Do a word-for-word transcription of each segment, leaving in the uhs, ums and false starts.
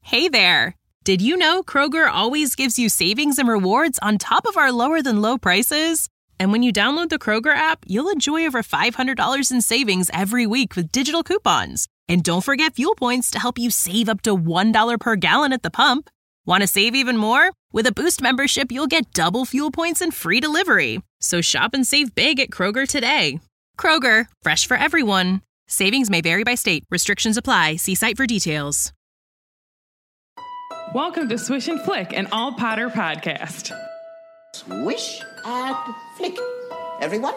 Hey there! Did you know Kroger always gives you savings and rewards on top of our lower-than-low prices? And when you download the Kroger app, you'll enjoy over five hundred dollars in savings every week with digital coupons. And don't forget fuel points to help you save up to one dollar per gallon at the pump. Want to save even more? With a Boost membership, you'll get double fuel points and free delivery. So shop and save big at Kroger today. Kroger, fresh for everyone. Savings may vary by state. Restrictions apply. See site for details. Welcome to Swish and Flick, an all Potter podcast. Swish and flick. Everyone?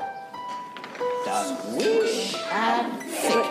Swish and flick.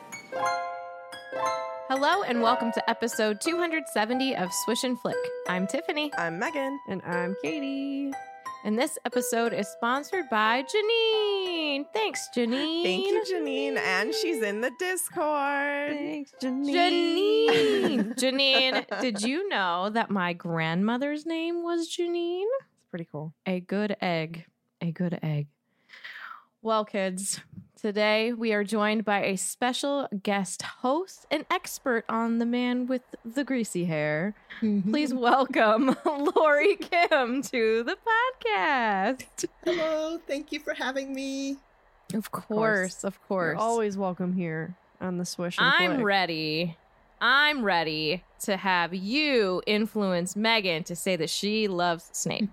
Hello and welcome to episode two hundred seventy of Swish and Flick. I'm Tiffany. I'm Megan. And I'm Katie. And this episode is sponsored by Janine. Thanks, Janine. Thank you, Janine. And she's in the Discord. Thanks, Janine. Janine. Janine, did you know that my grandmother's name was Janine? It's pretty cool. A good egg. A good egg. Well, kids, today we are joined by a special guest host, an expert on the man with the greasy hair. Please welcome Lori Kim to the podcast. Hello, thank you for having me. Of course, of course. You're always welcome here on the Swish and I'm Flick. ready. I'm ready to have you influence Megan to say that she loves Snape.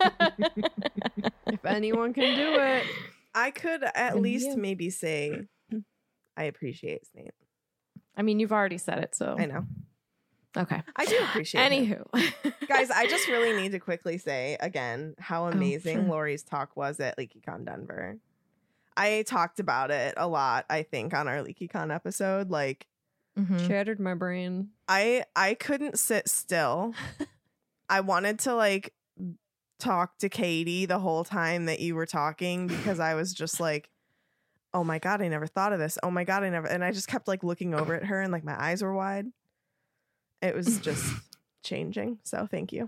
If anyone can do it. I could at And least you. maybe say I appreciate Snape. I mean, you've already said it, so. I know. Okay. I do appreciate it. Anywho. Guys, I just really need to quickly say again how amazing sure. Lori's talk was at LeakyCon Denver. I talked about it a lot, I think, on our LeakyCon episode. Like, Mhm. Shattered my brain. I I couldn't sit still. I wanted to like talk to Katie the whole time that you were talking because I was just like, oh my God, I never thought of this. Oh my God, I never. And I just kept like looking over at her and like my eyes were wide. It was just changing. So thank you.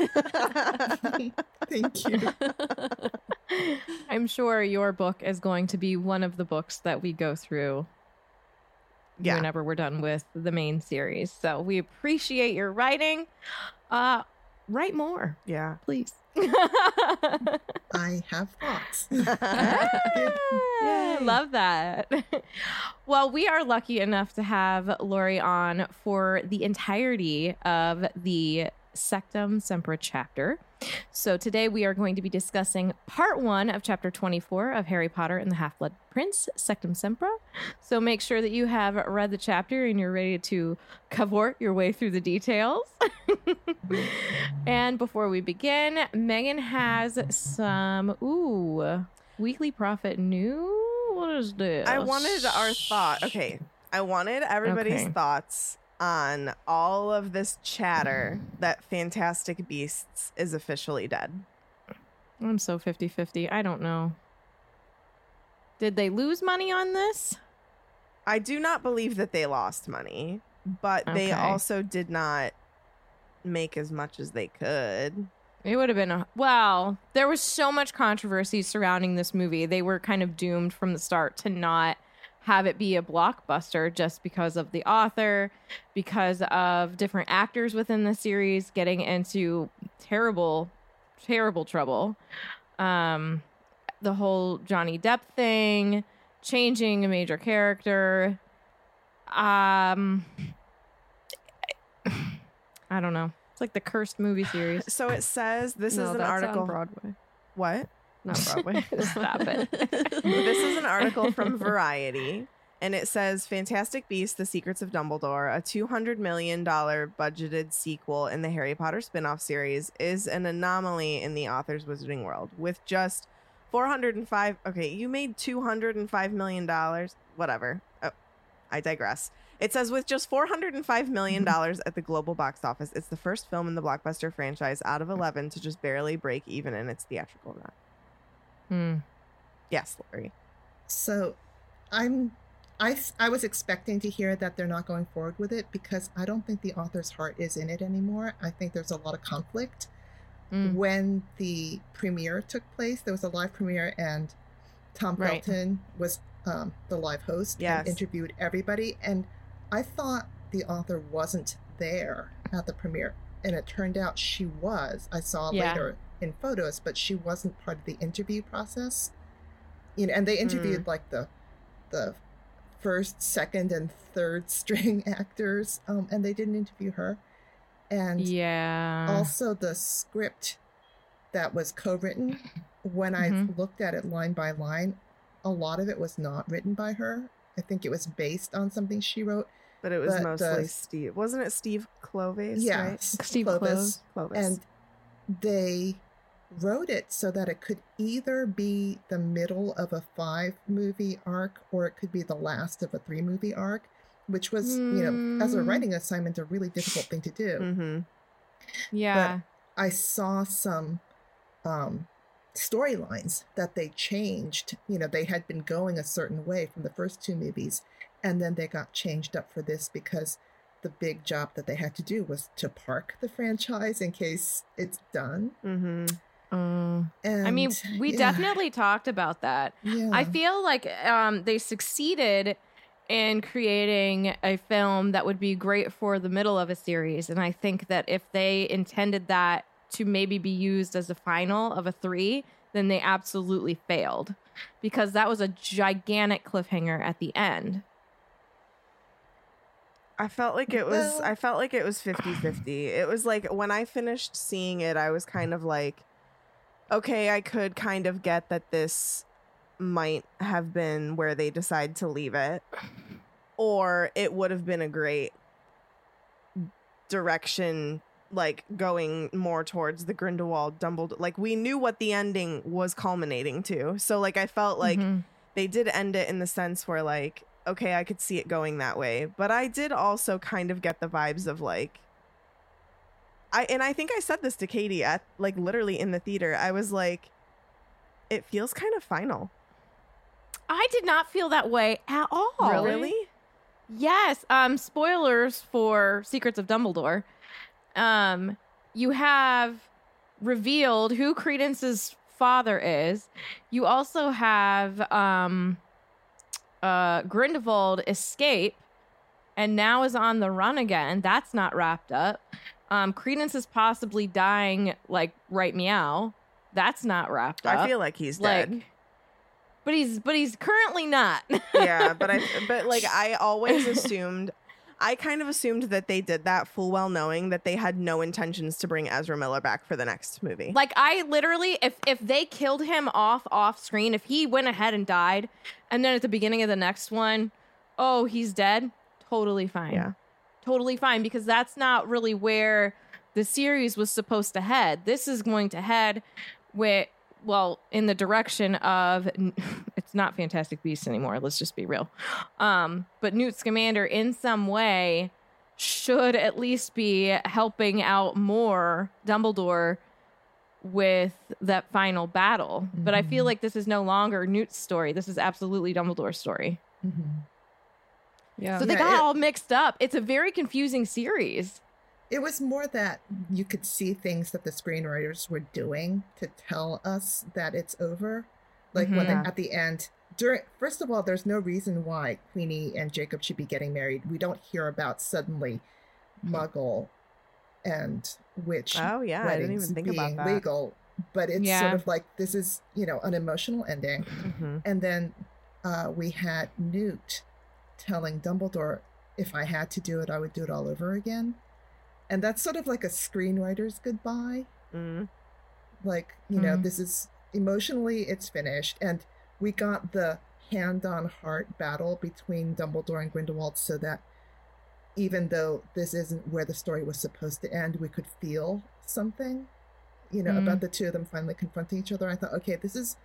Thank you. I'm sure your book is going to be one of the books that we go through Yeah. whenever we're done with the main series. So we appreciate your writing. Uh, write more, Yeah. please. I have thoughts. Yay. Love that. Well, we are lucky enough to have Lori on for the entirety of the Sectum Sempra chapter. So today we are going to be discussing part one of chapter twenty-four of Harry Potter and the Half-Blood Prince, Sectum Sempra. So make sure that you have read the chapter and you're ready to cavort your way through the details. And before we begin, Megan has some, ooh, weekly profit news. What is this? I wanted our thought. Okay. I wanted everybody's Okay. thoughts on all of this chatter that Fantastic Beasts is officially dead. I'm so fifty-fifty. I don't know. Did they lose money on this? I do not believe that they lost money, but they Okay. also did not make as much as they could. It would have been a well, there was so much controversy surrounding this movie. They were kind of doomed from the start to not have it be a blockbuster just because of the author, because of different actors within the series getting into terrible, terrible trouble. Um, the whole Johnny Depp thing, changing a major character. Um, I don't know. It's like the cursed movie series. So it says this no, is an that's article. on Broadway. What? Not Broadway. Stop it. This is an article from Variety, and it says Fantastic Beasts: The Secrets of Dumbledore, a two hundred million dollars budgeted sequel in the Harry Potter spin-off series, is an anomaly in the author's wizarding world. With just four hundred five okay, you made two hundred five million dollars. Whatever. Oh, I digress. It says with just four hundred five million dollars at the global box office, it's the first film in the blockbuster franchise out of eleven to just barely break even in its theatrical run. Hmm. Yes, Lori. So I'm I I was expecting to hear that they're not going forward with it because I don't think the author's heart is in it anymore. I think there's a lot of conflict. Mm. When the premiere took place, there was a live premiere and Tom Right. Felton was um, the live host Yes. and interviewed everybody. And I thought the author wasn't there at the premiere. And it turned out she was. I saw Yeah. later in photos, but she wasn't part of the interview process. You know, and they interviewed Mm. like the the first, second, and third string actors, um, and they didn't interview her. And Yeah. also the script that was co-written, when I Mhm. looked at it line by line, a lot of it was not written by her. I think it was based on something she wrote. But it was But, mostly uh, Steve. Wasn't it Steve Clovis? Yeah, Right? Steve Clovis. Clovis. And they wrote it so that it could either be the middle of a five movie arc or it could be the last of a three movie arc, which was, you know, as a Mm. writing assignment, a really difficult thing to do. Mm-hmm. Yeah. I saw some um, storylines that they changed. You know, they had been going a certain way from the first two movies, and then they got changed up for this because the big job that they had to do was to park the franchise in case it's done. Mm-hmm. Um, And I mean, we yeah, definitely talked about that. Yeah. I feel like um, they succeeded in creating a film that would be great for the middle of a series. And I think that if they intended that to maybe be used as the final of a three, then they absolutely failed because that was a gigantic cliffhanger at the end. I felt like it was Well- I felt like it was fifty-fifty. It was like when I finished seeing it, I was kind of like, okay, I could kind of get that this might have been where they decide to leave it. Or it would have been a great direction, like going more towards the Grindelwald Dumbledore. Like we knew what the ending was culminating to. So like I felt like Mhm. they did end it in the sense where like, okay, I could see it going that way. But I did also kind of get the vibes of like, I and I think I said this to Katie at like literally in the theater. I was like, it feels kind of final. I did not feel that way at all. Really? Yes. Um, spoilers for Secrets of Dumbledore. Um, you have revealed who Credence's father is. You also have um, uh, Grindelwald escape and now is on the run again. That's not wrapped up. Um, Credence is possibly dying, like right meow. That's not wrapped up. I feel like he's like, dead. but he's but he's currently not. Yeah, but I but like I always assumed I kind of assumed that they did that full well knowing that they had no intentions to bring Ezra Miller back for the next movie. Like I literally, if if they killed him off off screen, if he went ahead and died, and then at the beginning of the next one, oh, he's dead, totally fine. Yeah. Totally fine, because that's not really where the series was supposed to head. This is going to head with, well, in the direction of, it's not Fantastic Beasts anymore, let's just be real. Um, but Newt Scamander in some way should at least be helping out more Dumbledore with that final battle. But I feel like this is no longer Newt's story. This is absolutely Dumbledore's story. Mhm. Yeah. So they Yeah, got it- all mixed up. It's a very confusing series. It was more that you could see things that the screenwriters were doing to tell us that it's over. Like when Mhm. they, at the end, during first of all, there's no reason why Queenie and Jacob should be getting married. We don't hear about suddenly Muggle and witch Oh yeah, I didn't weddings even think being about that. legal. But it's Yeah. sort of like this is, you know, an emotional ending. Mhm. And then uh, we had Newt telling Dumbledore, if I had to do it, I would do it all over again. And that's sort of like a screenwriter's goodbye. Mhm. Like, you know, Mm. this is emotionally, it's finished. And we got the hand on heart battle between Dumbledore and Grindelwald so that even though this isn't where the story was supposed to end, we could feel something, you know, Mm. about the two of them finally confronting each other. I thought, okay, this is,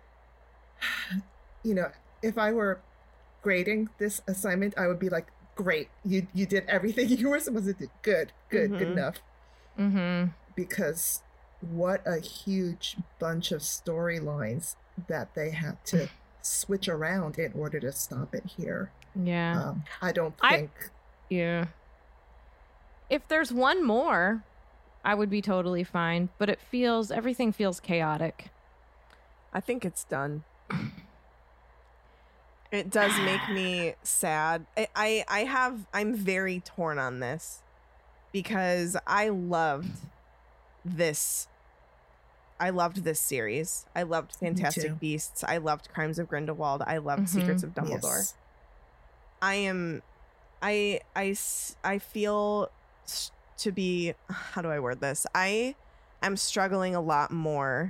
you know, if I were grading this assignment, I would be like, great, you you did everything you were supposed to do. Good, good, good Mhm. enough. Mm-hmm. Because what a huge bunch of storylines that they had to switch around in order to stop it here. Yeah. Um, I don't I- think. Yeah. If there's one more, I would be totally fine, but it feels, everything feels chaotic. I think it's done. It does make me sad. I, I I have I'm very torn on this because I loved this. I loved this series. I loved too. Fantastic Beasts. I loved Crimes of Grindelwald. I loved Mhm. Secrets of Dumbledore. Yes. I am, I, I, s- I feel s- to be, how do I word this? I am struggling a lot more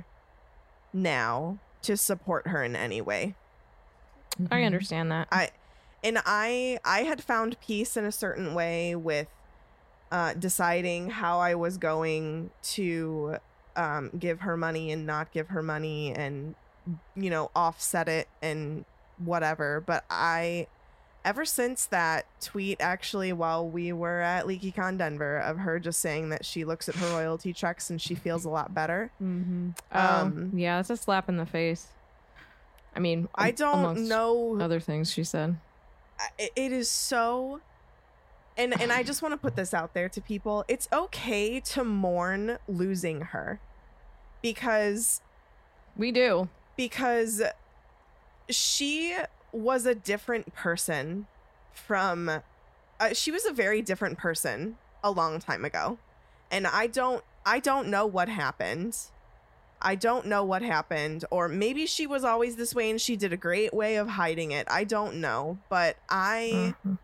now to support her in any way. I Mhm. understand that. I, and I, I had found peace in a certain way with uh, deciding how I was going to um, give her money and not give her money and, you know, offset it and whatever. But I, ever since that tweet, actually, while we were at LeakyCon Denver, of her just saying that she looks at her royalty checks and she feels a lot better. Mm-hmm. Um, oh, yeah, it's a slap in the face. I mean, I am- don't amongst know. other things she said. I- It is so. And, and I just want to put this out there to people. It's okay to mourn losing her because We do. because she was a different person from uh, she was a very different person a long time ago, and I don't I don't know what happened. I don't know what happened, or maybe she was always this way and she did a great way of hiding it. I don't know, but I Mhm.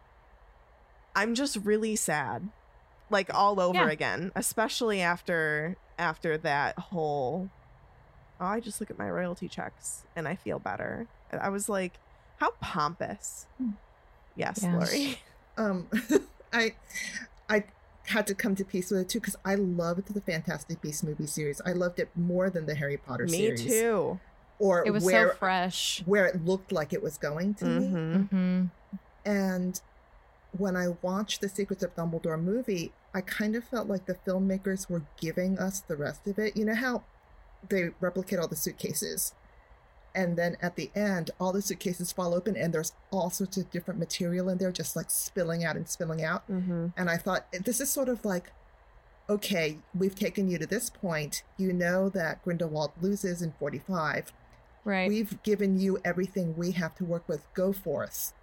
I'm just really sad, like all over Yeah. again, especially after after that whole oh, I just look at my royalty checks and I feel better. I was like, how pompous. Yes, Yeah. Lori. Um, I, I had to come to peace with it too because I loved the Fantastic Beasts movie series. I loved it more than the Harry Potter Me series. too. Or It was where so fresh. where it looked like it was going to me. Mm-hmm. Mm-hmm. And when I watched the Secrets of Dumbledore movie, I kind of felt like the filmmakers were giving us the rest of it. You know how they replicate all the suitcases, and then at the end, all the suitcases fall open, and there's all sorts of different material in there, just like spilling out and spilling out. Mm-hmm. And I thought, this is sort of like, okay, we've taken you to this point. You know that Grindelwald loses in forty-five. Right. We've given you everything we have to work with. Go forth.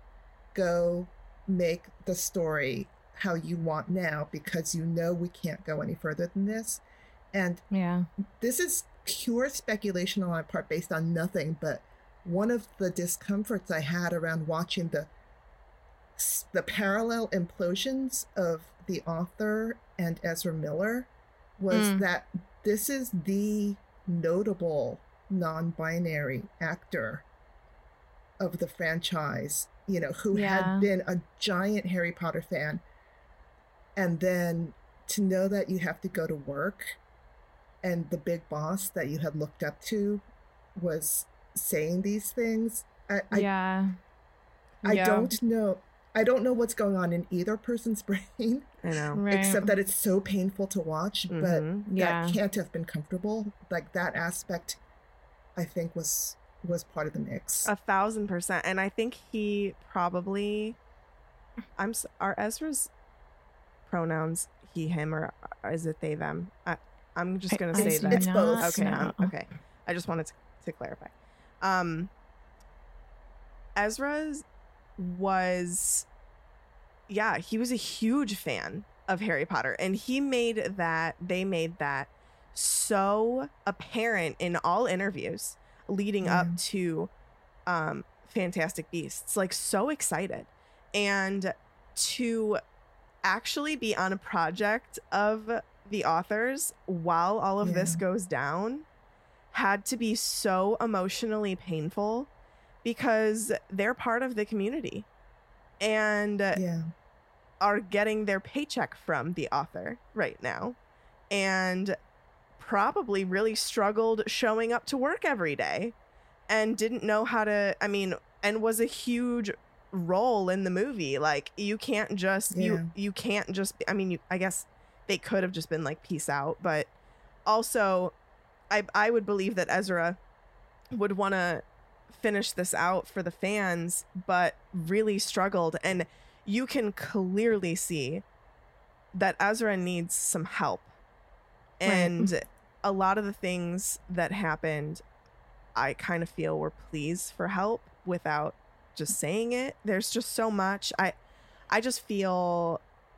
Go make the story how you want now, because you know we can't go any further than this. And yeah. this is pure speculation on my part based on nothing, but one of the discomforts I had around watching the the parallel implosions of the author and Ezra Miller was Mm. that this is the notable non-binary actor of the franchise, you know, who Yeah. had been a giant Harry Potter fan. And then to know that you have to go to work and the big boss that you had looked up to was saying these things. I, I, yeah. I Yeah. don't know. I don't know what's going on in either person's brain, I know. Right. except that it's so painful to watch, Mhm. but Yeah. that can't have been comfortable. Like that aspect, I think was was part of the mix. A thousand percent. And I think he probably I'm s- are Ezra's pronouns he, him, or is it they, them? I, I'm just gonna I- say it's, that. it's both. Okay, No. I'm- okay. I just wanted to, to clarify. Um, Ezra was, yeah, he was a huge fan of Harry Potter, and he made that, they made that so apparent in all interviews leading Yeah. up to um, Fantastic Beasts, like so excited. And to actually be on a project of the authors while all of this Yeah. goes down had to be so emotionally painful because they're part of the community and Yeah. are getting their paycheck from the author right now and probably really struggled showing up to work every day and didn't know how to, I mean, and was a huge role in the movie. Like you can't just Yeah. you you can't just I mean you, I guess they could have just been like peace out, but also I I would believe that Ezra would want to finish this out for the fans, but really struggled. And you can clearly see that Ezra needs some help. And a lot of the things that happened, I kind of feel were pleas for help without just saying it. There's just so much. I I just feel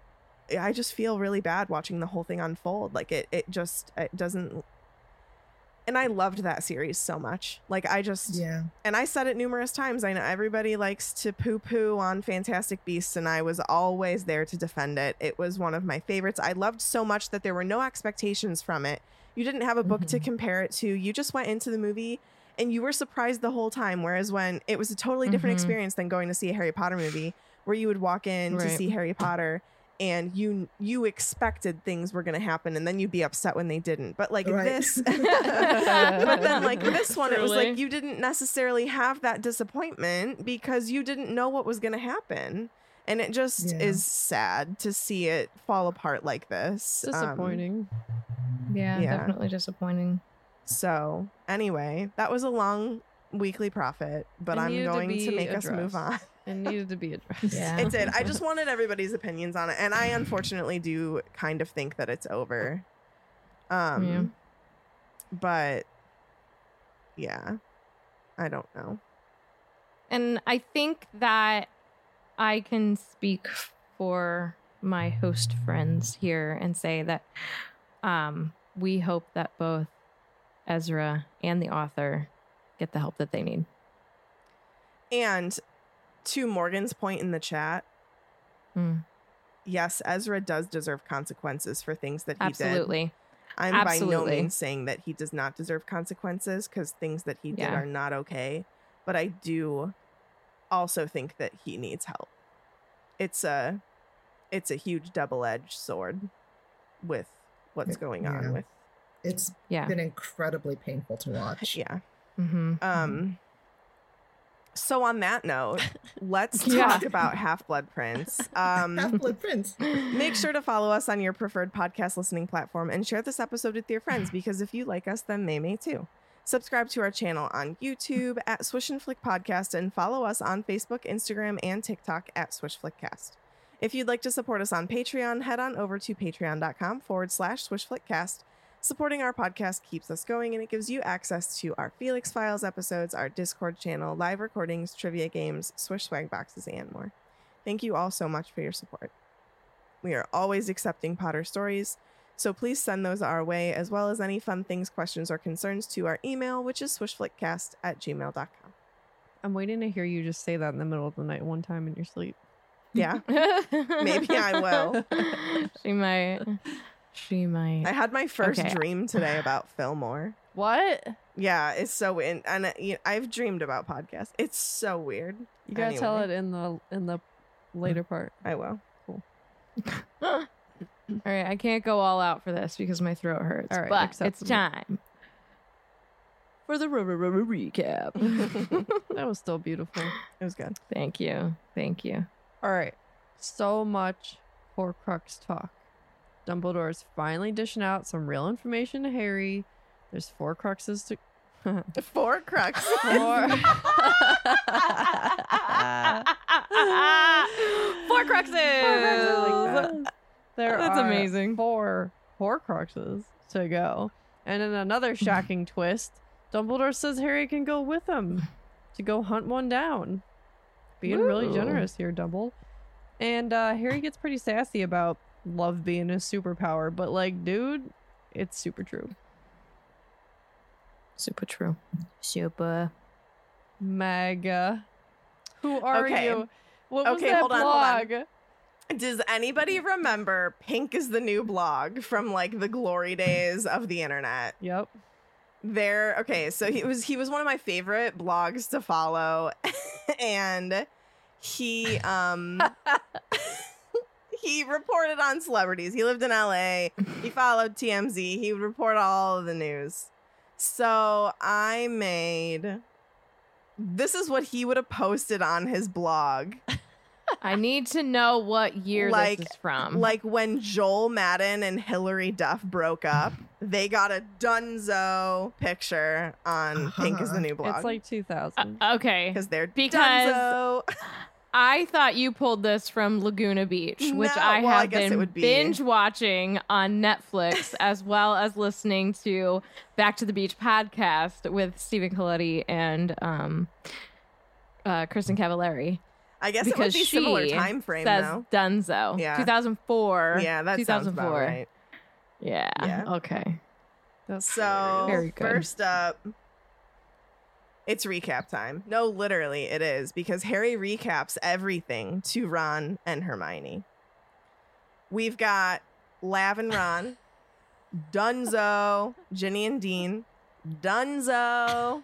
I just feel really bad watching the whole thing unfold. Like it, it just, it doesn't. And I loved that series so much. Like I just, Yeah. and I said it numerous times. I know everybody likes to poo poo on Fantastic Beasts, and I was always there to defend it. It was one of my favorites. I loved so much that there were no expectations from it. You didn't have a book to compare it to. You just went into the movie and you were surprised the whole time. Whereas when it was a totally different Mhm. experience than going to see a Harry Potter movie, where you would walk in to Right. see Harry Potter and you you expected things were going to happen, and then you'd be upset when they didn't. But like Right. this, but then like this one, it was Truly. like you didn't necessarily have that disappointment because you didn't know what was going to happen. And it just Yeah. is sad to see it fall apart like this. Um, Disappointing. Yeah, Yeah. definitely disappointing. so anyway, that was a long weekly profit, but It I'm needed to going to, be make us move on. addressed. It needed to be addressed. Yeah. It did. I just wanted everybody's opinions on it, and I unfortunately do kind of think that it's over. Um, Yeah. but yeah, I don't know. And I think that I can speak for my host friends here and say that um, we hope that both Ezra and the author get the help that they need. And to Morgan's point in the chat, Mm. yes, Ezra does deserve consequences for things that he did. Absolutely. I'm by no Absolutely. means saying that he does not deserve consequences, because things that he did Yeah. are not okay. But I do also think that he needs help. It's a, it's a huge double-edged sword with what's It- going yeah. on with It's Yeah. been incredibly painful to watch. yeah. Mm-hmm. Um. So on that note, let's Yeah. talk about Half-Blood Prince. Um, Half-Blood Prince. Make sure to follow us on your preferred podcast listening platform and share this episode with your friends, because if you like us, then they may too. Subscribe to our channel on YouTube at Swish and Flick Podcast, and follow us on Facebook, Instagram, and TikTok at Swish Flickcast. If you'd like to support us on Patreon, head on over to patreon.com forward slash Swish Flickcast. Supporting our podcast keeps us going, and it gives you access to our Felix Files episodes, our Discord channel, live recordings, trivia games, Swish swag boxes, and more. Thank you all so much for your support. We are always accepting Potter stories, so please send those our way, as well as any fun things, questions, or concerns to our email, which is swishflickcast at gmail dot com. I'm waiting to hear you just say that in the middle of the night one time in your sleep. Yeah, maybe I will. She might. She might. I had my first Okay. dream today about Fillmore. What? Yeah, it's so in, and uh, you I've dreamed about podcasts. It's so weird. You gotta tell Anyway. it in the in the later part. I will. All right, I can't go all out for this because my throat hurts. All right, but it's acceptable. time for the r- r- r- recap. That was still beautiful. It was good. Thank you. Thank you. All right. So much Horcrux talk. Dumbledore's finally dishing out some real information to Harry. There's four cruxes to Four crux. four. Four cruxes. There That's are amazing. four Horcruxes to go. And in another shocking twist, Dumbledore says Harry can go with him to go hunt one down. Being really Ooh. generous here, Dumble. And uh, Harry gets pretty sassy about love being a superpower, but like, dude, it's super true. Super true. Super. Mega. Who are Okay. you? What was Okay, that hold on, hold on. blog? Does anybody remember Pink is the New blog from like the glory days of the internet? Yep. There, okay, so he was he was one of my favorite blogs to follow, and he um he reported on celebrities. He lived in L A. He followed T M Z. He would report all of the news. So I made this is what he would have posted on his blog. I need to know what year Like- this is from. Like when Joel Madden and Hillary Duff broke up, they got a dunzo picture on Pink is the New blog. It's like two thousand. Uh, okay. because they're because- dunzo. I thought you pulled this from Laguna Beach, which No, I well, I have guess it been would be. binge watching on Netflix, as well as listening to Back to the Beach podcast with Stephen Coletti and um, uh, Kristen Cavallari. I guess it would because be she similar time frame says though. Dunzo. Yeah. two thousand four. Yeah, that sounds about right. Yeah. Yeah. Okay. That's So Very good. first up, it's recap time. No, literally it is, because Harry recaps everything to Ron and Hermione. We've got Lav and Ron, Dunzo, Ginny and Dean, Dunzo,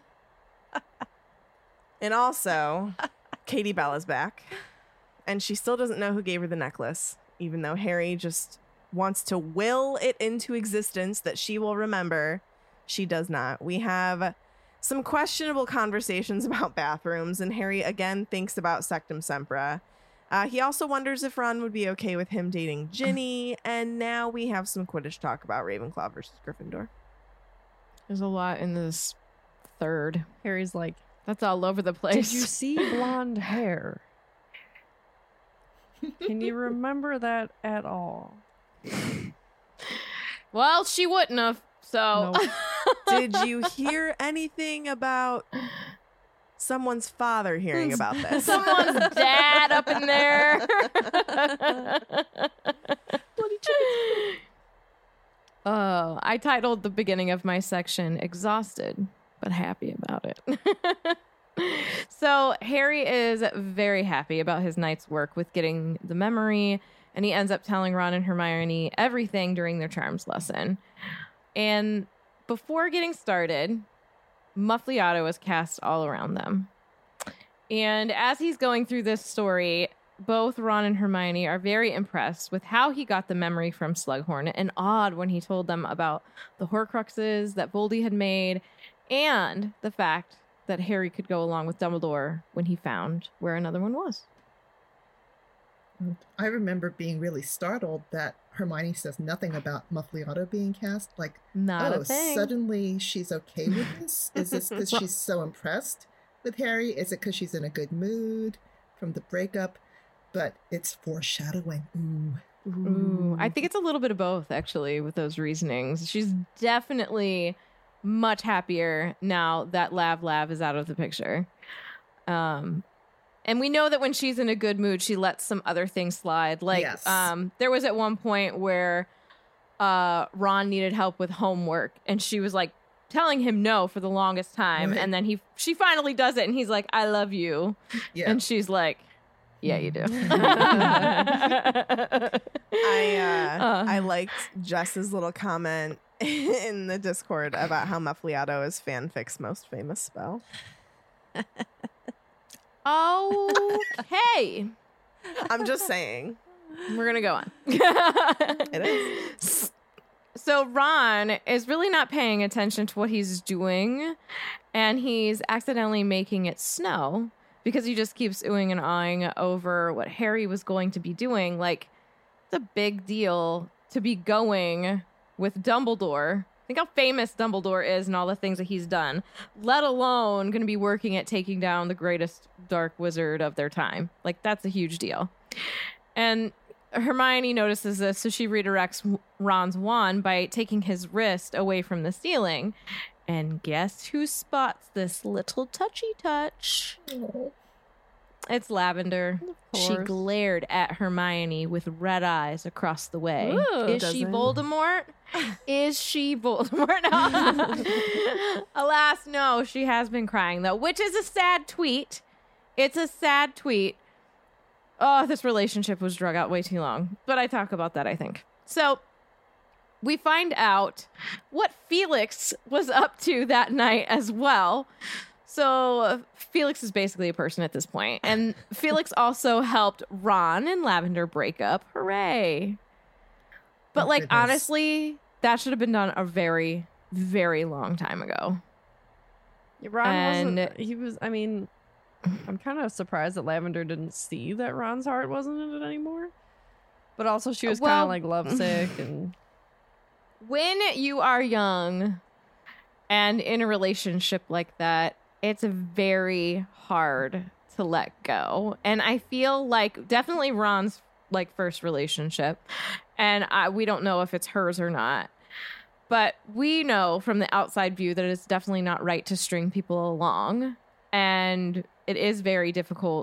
and also Katie Bella's back, and she still doesn't know who gave her the necklace, even though Harry just wants to will it into existence that she will remember. She does not. We have some questionable conversations about bathrooms, and Harry again thinks about Sectum Sempra. Uh, he also wonders if Ron would be okay with him dating Ginny, and now we have some Quidditch talk about Ravenclaw versus Gryffindor. There's a lot in this third. Harry's like, That's all over the place. did you see blonde hair? Can you remember that at all? Well, she wouldn't have. So, Nope. Did you hear anything about someone's father hearing about this? someone's dad up in there. Oh, I titled the beginning of my section "Exhausted but Happy About It." So Harry is very happy about his night's work with getting the memory, and he ends up telling Ron and Hermione everything during their charms lesson. And before getting started, Muffliato is cast all around them. And as he's going through this story, both Ron and Hermione are very impressed with how he got the memory from Slughorn, and awed when he told them about the Horcruxes that Voldy had made, and the fact that Harry could go along with Dumbledore when he found where another one was. I remember being really startled that Hermione says nothing about Muffliato being cast. Like, Not oh, a thing. suddenly she's okay with this? Is this because she's so impressed with Harry? Is it because she's in a good mood from the breakup? But it's foreshadowing. Ooh. Ooh, I think it's a little bit of both, actually, with those reasonings. She's definitely much happier now that Lav Lav is out of the picture. Um, and we know that when she's in a good mood, she lets some other things slide. Like, Yes. um, there was at one point where uh, Ron needed help with homework, and she was like telling him no for the longest time. Right. And then he she finally does it, and he's like, "I love you." Yeah. And she's like, "Yeah, you do." I uh, Uh. I liked Jess's little comment in the Discord about how Muffliato is fanfic's most famous spell. Okay. I'm just saying. We're going to go on. It is. So Ron is really not paying attention to what he's doing, and he's accidentally making it snow because he just keeps oohing and awing over what Harry was going to be doing. Like, it's a big deal to be going with Dumbledore. Think how famous Dumbledore is and all the things that he's done, let alone going to be working at taking down the greatest dark wizard of their time. Like, that's a huge deal. And Hermione notices this, so she redirects Ron's wand by taking his wrist away from the ceiling. And guess who spots this little touchy touch? Oh. It's Lavender. She course. glared at Hermione with red eyes across the way. Ooh, Is she doesn't. Voldemort? Is she Voldemort? No. Alas, no. She has been crying, though, which is a sad tweet. It's a sad tweet. Oh, this relationship was drug out way too long. But I talk about that, I think. So we find out what Felix was up to that night as well. So uh, Felix is basically a person at this point. And Felix also helped Ron and Lavender break up. Hooray. But Oh, like, goodness. honestly, that should have been done a very, very long time ago. Ron And- wasn't. He was. I mean, I'm kind of surprised that Lavender didn't see that Ron's heart wasn't in it anymore. But also, she was kind Well- of like lovesick and. When you are young and in a relationship like that, it's very hard to let go. And I feel like definitely Ron's like first relationship, and I, we don't know if it's hers or not, but we know from the outside view that it's definitely not right to string people along, and it is very difficult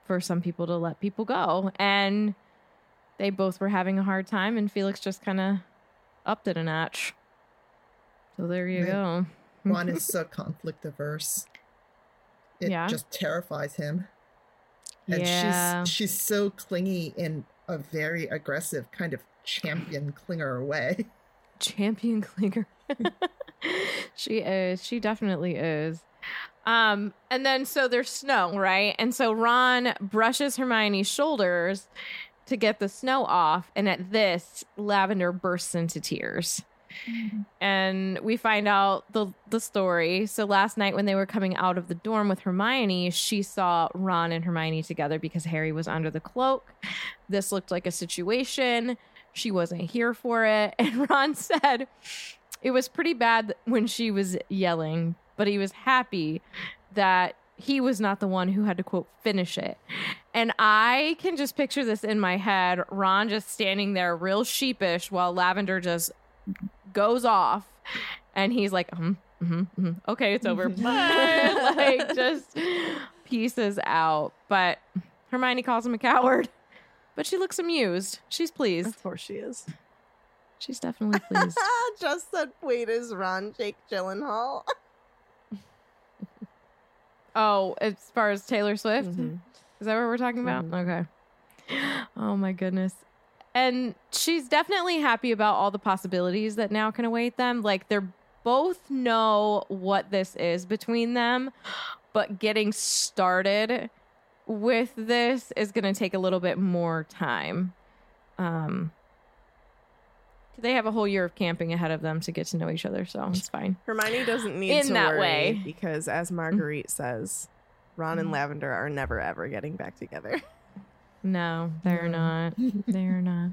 for some people to let people go. And they both were having a hard time, and Felix just kind of upped it a notch. So there you Right. go. Ron is so conflict averse. It Yeah. just terrifies him. And Yeah. she's she's so clingy in a very aggressive kind of champion clinger way. Champion Klinger. She is. She definitely is. Um, and then so there's snow, right? And so Ron brushes Hermione's shoulders to get the snow off, and at this, Lavender bursts into tears. And we find out the the story. So last night when they were coming out of the dorm with Hermione, she saw Ron and Hermione together because Harry was under the cloak. This looked like a situation. She wasn't here for it. And Ron said it was pretty bad when she was yelling, but he was happy that he was not the one who had to, quote, finish it. And I can just picture this in my head. Ron just standing there real sheepish while Lavender just goes off. And he's like, mm, mm, mm, okay, it's over. Bye. Like, just pieces out. But Hermione calls him a coward. But she looks amused. She's pleased. Of course she is. She's definitely pleased. Just said, wait, is Ron Jake Gyllenhaal? Oh, as far as Taylor Swift? Mhm. Is that what we're talking about? Mhm. Okay. Oh my goodness. And she's definitely happy about all the possibilities that now can await them. Like, they're both know what this is between them, but getting started with this is going to take a little bit more time. Um, they have a whole year of camping ahead of them to get to know each other, so it's fine. Hermione doesn't need In to that worry way. because, as Marguerite says, Ron and Lavender are never ever getting back together. No, they're not. They're not.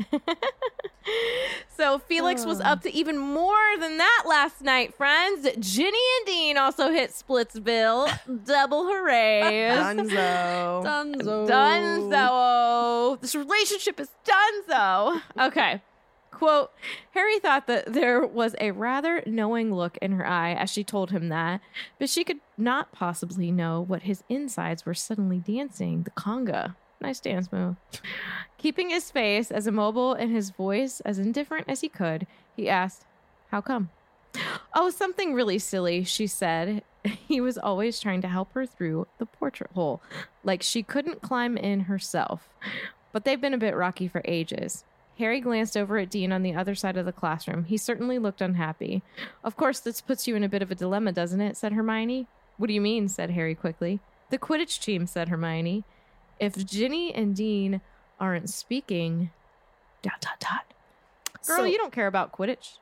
So Felix was up to even more than that last night, friends. Ginny and Dean also hit Splitsville. Double hooray. Dunzo. Dunzo. Dunzo. This relationship is dunzo. Okay. Quote, Harry thought that there was a rather knowing look in her eye as she told him that, but she could not possibly know what his insides were suddenly dancing the conga. Nice dance move. Keeping his face as immobile and his voice as indifferent as he could, he asked, how come? Oh, something really silly, she said. He was always trying to help her through the portrait hole, like she couldn't climb in herself. But they've been a bit rocky for ages. Harry glanced over at Dean on the other side of the classroom. He certainly looked unhappy. Of course, this puts you in a bit of a dilemma, doesn't it? Said Hermione. What do you mean? Said Harry quickly. The Quidditch team, said Hermione. If Ginny and Dean aren't speaking, dot, dot, dot. Girl, So- you don't care about Quidditch.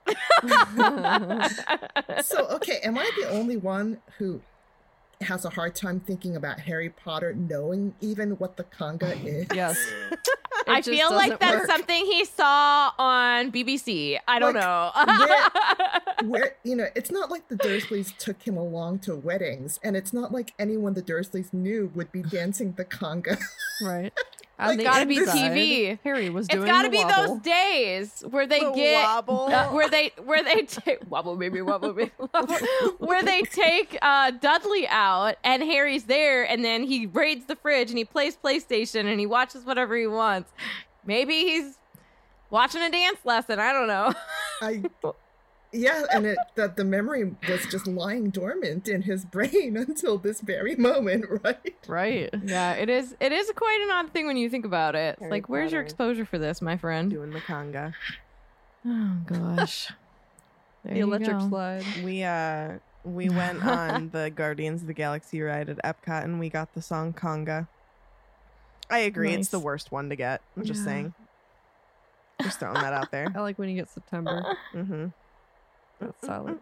So, okay, am I the only one who has a hard time thinking about Harry Potter knowing even what the conga is? Yes. It I just feel like doesn't that's work. something he saw on B B C. I don't Like, know. where, where, you know, it's not like the Dursleys took him along to weddings, and it's not like anyone the Dursleys knew would be dancing the conga. Right. Like, On the gotta be inside, T V. Harry was It's doing got to the be wobble. those days where they The get wobble. uh, where they where they take wobble baby wobble baby wobble, where they take uh, Dudley out and Harry's there, and then he raids the fridge and he plays PlayStation and he watches whatever he wants. Maybe he's watching a dance lesson. I don't know. I, yeah, and it, the, the memory was just lying dormant in his brain until this very moment, right? Right. Yeah, it is. It is quite an odd thing when you think about it. It's Harry like, where's your Potter. exposure for this, my friend? Doing the conga. Oh gosh. There The you electric go. slide. We uh we went on the Guardians of the Galaxy ride at Epcot and we got the song Conga. I agree, Nice. it's the worst one to get. I'm just Yeah. saying. Just throwing that out there. I like when you get September. Mm-hmm. That's solid.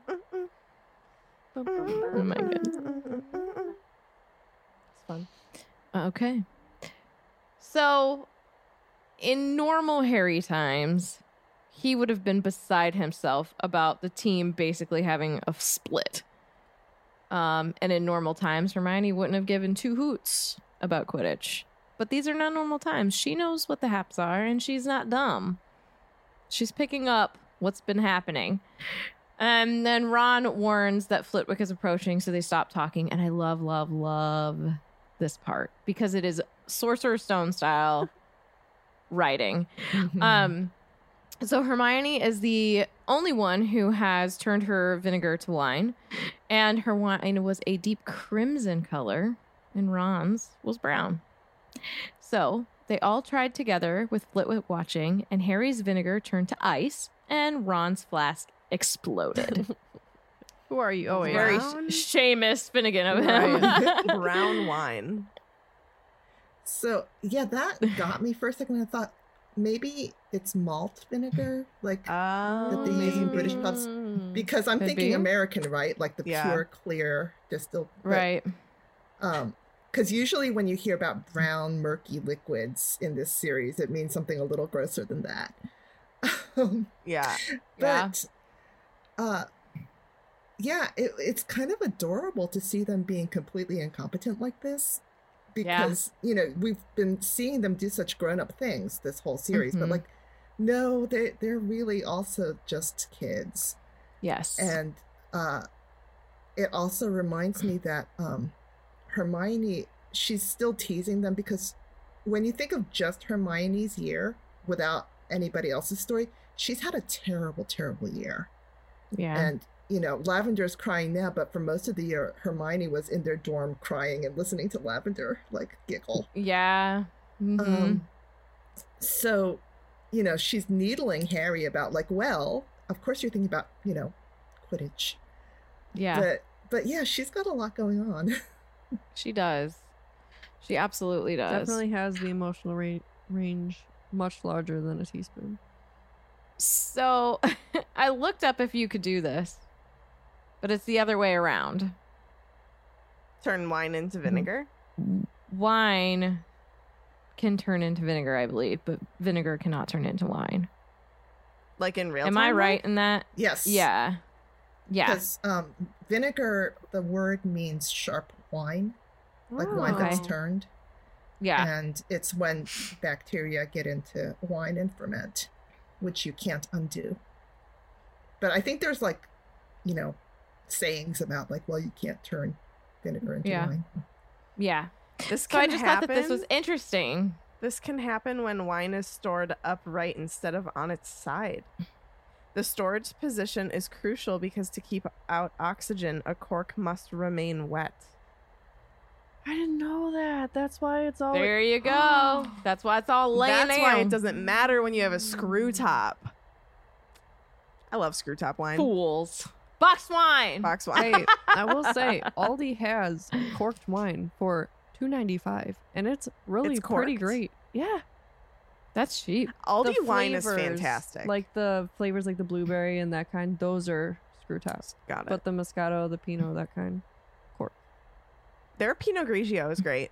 Oh my goodness. It's fun. Okay. So, in normal Harry times, he would have been beside himself about the team basically having a split. Um, and in normal times, Hermione wouldn't have given two hoots about Quidditch. But these are not normal times. She knows what the haps are, and she's not dumb. She's picking up what's been happening. And then Ron warns that Flitwick is approaching, so they stop talking. And I love, love, love this part because it is Sorcerer's Stone style writing. Mhm. Um, so Hermione is the only one who has turned her vinegar to wine, and her wine was a deep crimson color, and Ron's was brown. So they all tried together with Flitwick watching, and Harry's vinegar turned to ice, and Ron's flask exploded. Who are you? Oh, wait. Very Brown? sh- Seamus Finnegan of him. Right. Brown wine. So yeah, that got me for a second. I thought maybe it's malt vinegar, like Oh, that they use in British pubs, because I'm Could thinking be. American, right? Like the Yeah. pure, clear distilled. but, Right. Um, because usually when you hear about brown, murky liquids in this series, it means something a little grosser than that. Um, yeah. Yeah. but uh yeah, it, it's kind of adorable to see them being completely incompetent like this, because you know we've been seeing them do such grown-up things this whole series, but Mhm. like no, they they're really also just kids. Yes. And uh it also reminds me that um Hermione, she's still teasing them, because when you think of just Hermione's year without anybody else's story, she's had a terrible, terrible year. yeah. And, you know, Lavender's crying now, but for most of the year, Hermione was in their dorm crying and listening to Lavender, like, giggle. yeah. Mhm. Um, so, you know, she's needling Harry about, like, well, of course you're thinking about, you know, Quidditch. yeah. But, but yeah, she's got a lot going on. She does. She absolutely does. Definitely has the emotional ra- range much larger than a teaspoon. So I looked up if you could do this, but it's the other way around. Turn wine into vinegar. Wine can turn into vinegar, I believe, but vinegar cannot turn into wine. Like in real Am time. I like? right in that? Yes. Yeah. Yeah. Because um, vinegar, the word means sharp wine, like wine Oh, okay. that's turned. Yeah. And it's when bacteria get into wine and ferment, which you can't undo. But I think there's like, you know, sayings about like, well, you can't turn vinegar into Yeah. wine. Yeah. This So can I just happen. thought that this was interesting. This can happen when wine is stored upright instead of on its side. The storage position is crucial because to keep out oxygen, a cork must remain wet. I didn't know that. That's why it's all. There you go. That's why it's all laying That's why down. it doesn't matter when you have a screw top. I love screw top wine. Fools. Box wine. Box wine. Hey, I will say, Aldi has corked wine for two ninety five, and it's really It's pretty corked? great. Yeah, That's cheap. Aldi The wine is flavors, fantastic. Like the flavors, like the blueberry and that kind. Those are screw tops, Got it. but the Moscato, the Pinot, that kind, cork. Their Pinot Grigio is great.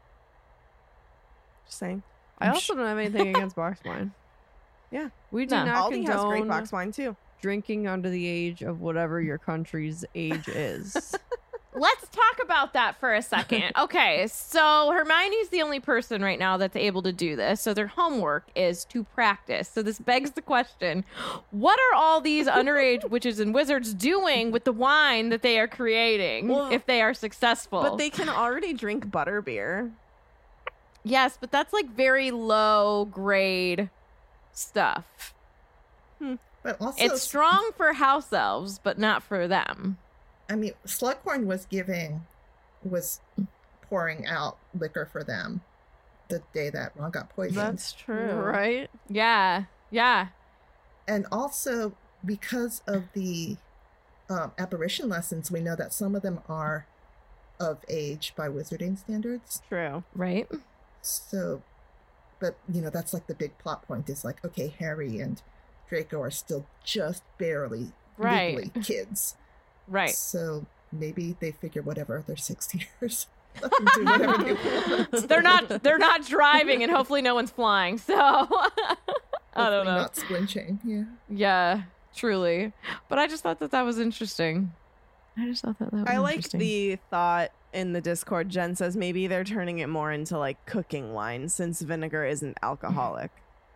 Just saying. I I'm also don't have anything against box wine. Yeah. We do No. not Aldi has great condone box wine too. drinking under the age of whatever your country's age is. Let's talk about that for a second. Okay, so Hermione's the only person right now that's able to do this. So their homework is to practice. So this begs the question, what are all these underage witches and wizards doing with the wine that they are creating Well, if they are successful? But they can already drink butterbeer. Yes, but that's like very low grade stuff. But also, It's strong for house elves, but not for them. I mean, Slughorn was giving, was pouring out liquor for them the day that Ron got poisoned. true. Right? Yeah, yeah. And also, because of the um, apparition lessons, we know that some of them are of age by wizarding standards. True. Right? So, but, you know, that's like the big plot point is like, okay, Harry and Draco are still just barely Right. legally kids. Right. So maybe they figure whatever, they're six years. Let them do whatever they want. They're not they're not driving and hopefully no one's flying. So I don't Hopefully know. Not squinching, yeah. Yeah, truly. But I just thought that that was interesting. I just thought that that was I like interesting. the thought in the Discord. Jen says maybe they're turning it more into like cooking wine since vinegar isn't alcoholic.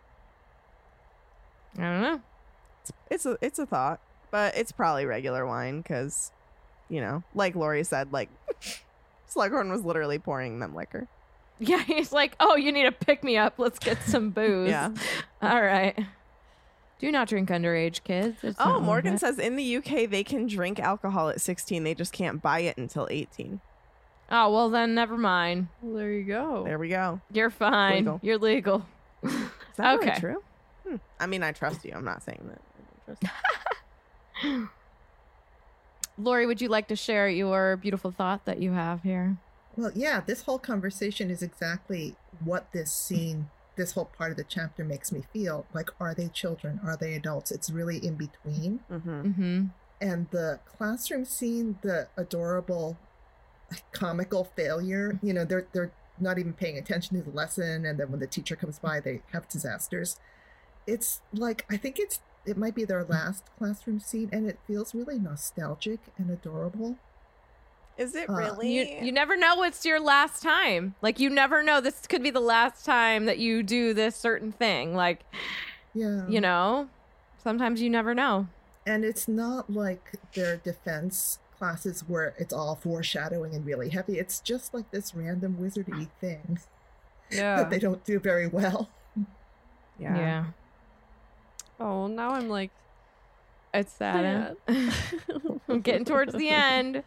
I don't know. It's, it's a it's a thought, but it's probably regular wine because, you know, like Lori said, like Slughorn was literally pouring them liquor. Yeah, he's like, oh, you need to pick me up. Let's get some booze. Yeah. All right. Do not drink underage, kids. It's Oh, not Morgan worth it. says in the U K they can drink alcohol at sixteen. They just can't buy it until eighteen. Oh, well, then never mind. Well, there you go. There we go. You're fine. Legal. You're legal. Is that really Okay. true? Hmm. I mean, I trust you. I'm not saying that. I don't trust you. Lori, would you like to share your beautiful thought that you have here? Well, yeah, this whole conversation is exactly what this scene, this whole part of the chapter makes me feel. Like, are they children? Are they adults? It's really in between. Mm-hmm. Mm-hmm. And the classroom scene, the adorable comical failure, you know, they're they're not even paying attention to the lesson, and then when the teacher comes by they have disasters. It's like, I think it's it might be their last classroom scene, and it feels really nostalgic and adorable. Is it Uh, really? You, you never know it's your last time. Like, you never know. This could be the last time that you do this certain thing. Like, Yeah. you know, sometimes you never know. And it's not like their defense classes where it's all foreshadowing and really heavy. It's just like this random wizardy thing Yeah. that they don't do very well. yeah. Oh, now I'm like, It's sad. I'm getting towards the end.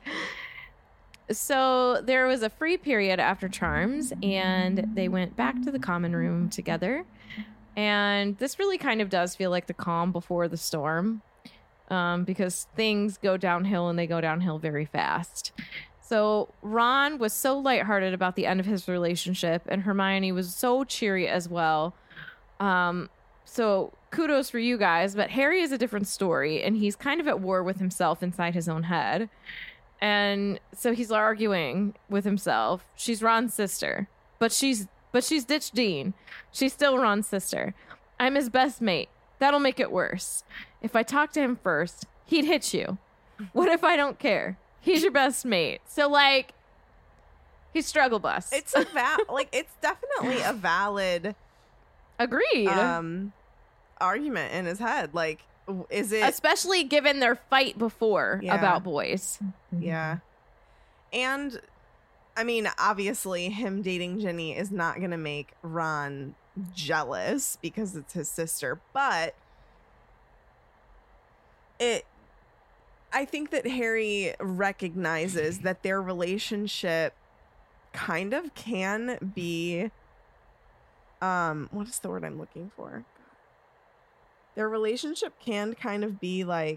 So there was a free period after Charms, and they went back to the common room together. And this really kind of does feel like the calm before the storm, um, because things go downhill and they go downhill very fast. So Ron was so lighthearted about the end of his relationship, and Hermione was so cheery as well. Um, so kudos for you guys, but Harry is a different story, and he's kind of at war with himself inside his own head. And so he's arguing with himself. She's Ron's sister, but she's but she's ditched Dean. She's still Ron's sister. I'm his best mate. That'll make it worse. If I talk to him first, he'd hit you. What if I don't care? He's your best mate. So, like, he's struggle bus. It's a va- like it's definitely a valid Agreed. um argument in his head. Like, w- is it? Especially given their fight before Yeah. about boys. Yeah. And I mean, obviously him dating Ginny is not going to make Ron jealous because it's his sister, but it I think that Harry recognizes that their relationship kind of can be um what is the word I'm looking for? Their relationship can kind of be like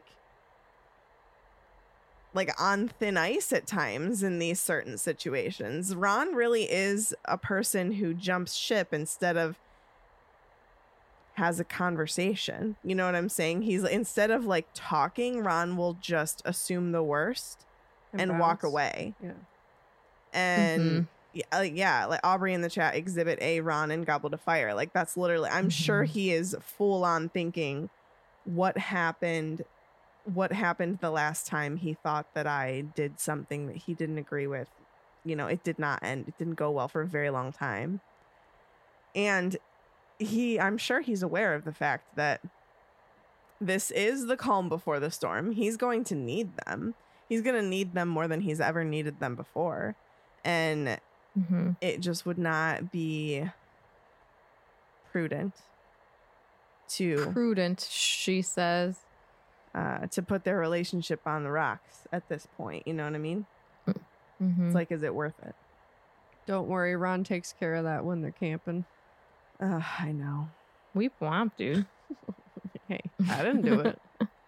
like on thin ice at times in these certain situations. Ron really is a person who jumps ship instead of has a conversation. You know what I'm saying? He's instead of like talking, Ron will just assume the worst and, walk bounce. away. Yeah. And yeah, like, yeah, like Aubrey in the chat, exhibit A, Ron and Goblet of Fire. Like that's literally, I'm sure he is full on thinking what happened what happened the last time he thought that I did something that he didn't agree with. You know, it did not end. It didn't go well for a very long time. And he, I'm sure he's aware of the fact that this is the calm before the storm. He's going to need them. He's going to need them more than he's ever needed them before. And Mm-hmm. it just would not be prudent to Prudent, she says. uh, to put their relationship on the rocks at this point. You know what I mean? Mm-hmm. It's like, is it worth it? Don't worry, Ron takes care of that when they're camping. Uh, I know. We womp, dude. Hey, I didn't do it.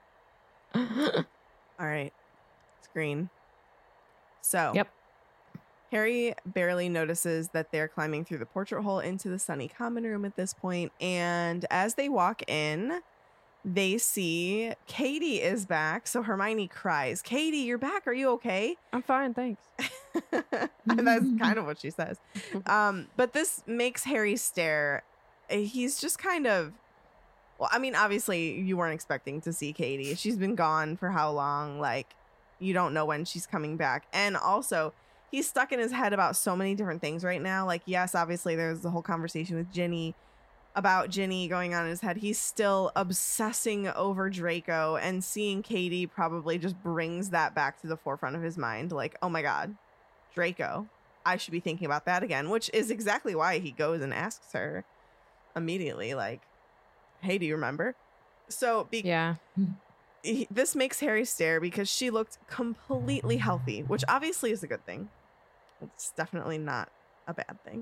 All right. Screen. So. Yep. Harry barely notices that they're climbing through the portrait hole into the sunny common room at this point, and as they walk in, they see Katie is back. So Hermione cries, "Katie, you're back. Are you okay?" I'm fine, thanks. That's kind of what she says. Um, but this makes Harry stare. He's just kind of, well, I mean, obviously you weren't expecting to see Katie. She's been gone for how long? Like, you don't know when she's coming back. And also, he's stuck in his head about so many different things right now. Like, yes, obviously there's the whole conversation with Ginny about Ginny going on in his head. He's still obsessing over Draco, and seeing Katie probably just brings that back to the forefront of his mind. Like, oh my God, Draco. I should be thinking about that again, which is exactly why he goes and asks her immediately, like, hey, do you remember? So be- Yeah. he, this makes Harry stare because she looked completely healthy, which obviously is a good thing. It's definitely not a bad thing.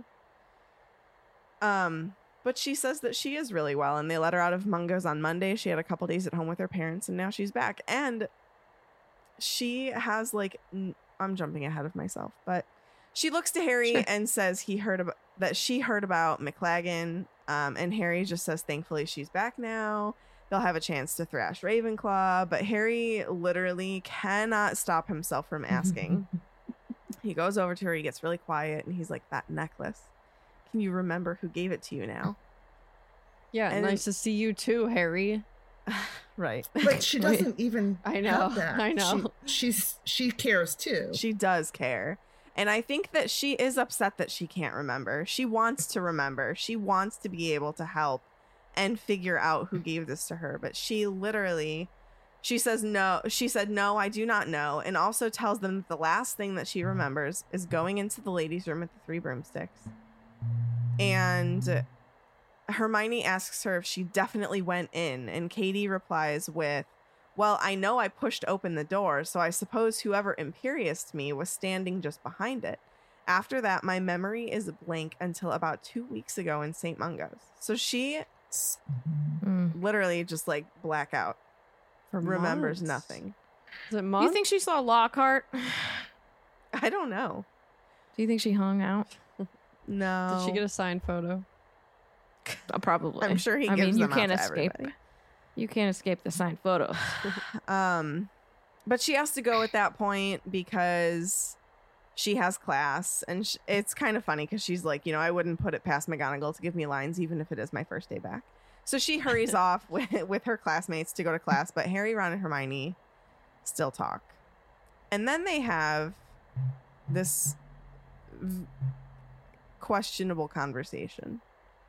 Um, but she says that she is really well, and they let her out of Mungo's on Monday. She had a couple days at home with her parents, and now she's back. And she has like, n- I'm jumping ahead of myself, but she looks to Harry Sure. and says he heard about that she heard about McLaggen. Um, and Harry just says, thankfully she's back now. They'll have a chance to thrash Ravenclaw. But Harry literally cannot stop himself from asking. He goes over to her. He gets really quiet, and he's like, that necklace. Can you remember who gave it to you now? Yeah, And nice to see you too, Harry. Right. But she doesn't even. I know, have that. I know. She, she's she cares too. She does care. And I think that she is upset that she can't remember. She wants to remember. She wants to be able to help and figure out who gave this to her. But she literally, she says no. She said, no, I do not know. And also tells them that the last thing that she remembers is going into the ladies' room with the three broomsticks. And Hermione asks her if she definitely went in. And Katie replies with, well, I know I pushed open the door, so I suppose whoever imperioused me was standing just behind it. After that, my memory is blank until about two weeks ago in Saint Mungo's. So she Mm. literally just like blackout, For remembers months. nothing. Is it Do months? you think she saw Lockhart? I don't know. Do you think she hung out? No. Did she get a signed photo? Uh, probably. I'm sure he I gives mean, you them out can't to escape. everybody. You can't escape the signed photos. Um, but she has to go at that point because she has class, and sh- it's kind of funny because she's like, you know, I wouldn't put it past McGonagall to give me lines, even if it is my first day back. So she hurries off with with her classmates to go to class, but Harry, Ron, and Hermione still talk, and then they have this v- questionable conversation.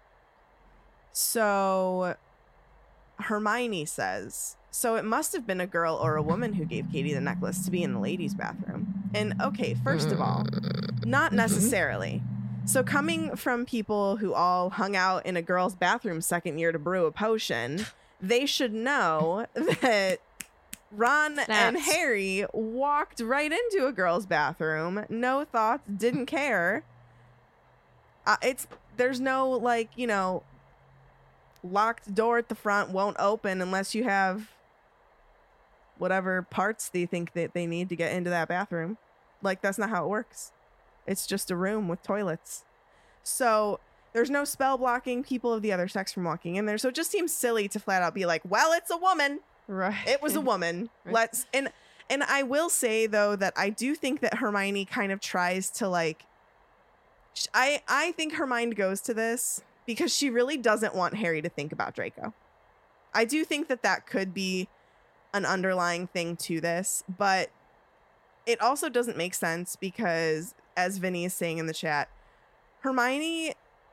So Hermione says, so it must have been a girl or a woman who gave Katie the necklace to be in the ladies' bathroom. And okay, first of all, not necessarily. So coming from people who all hung out in a girl's bathroom second year to brew a potion, they should know that Ron and Snaps. Harry walked right into a girl's bathroom. No thoughts, didn't care. Uh, it's there's no like, you know, locked door at the front won't open unless you have whatever parts they think that they need to get into that bathroom. Like, that's not how it works. It's just a room with toilets. So there's no spell blocking people of the other sex from walking in there. So it just seems silly to flat out be like, well, it's a woman. Right. It was a woman. Right. Let's and and I will say though that I do think that Hermione kind of tries to like sh- I I think her mind goes to this because she really doesn't want Harry to think about Draco. I do think that that could be an underlying thing to this, but it also doesn't make sense because, as Vinny is saying in the chat, Hermione,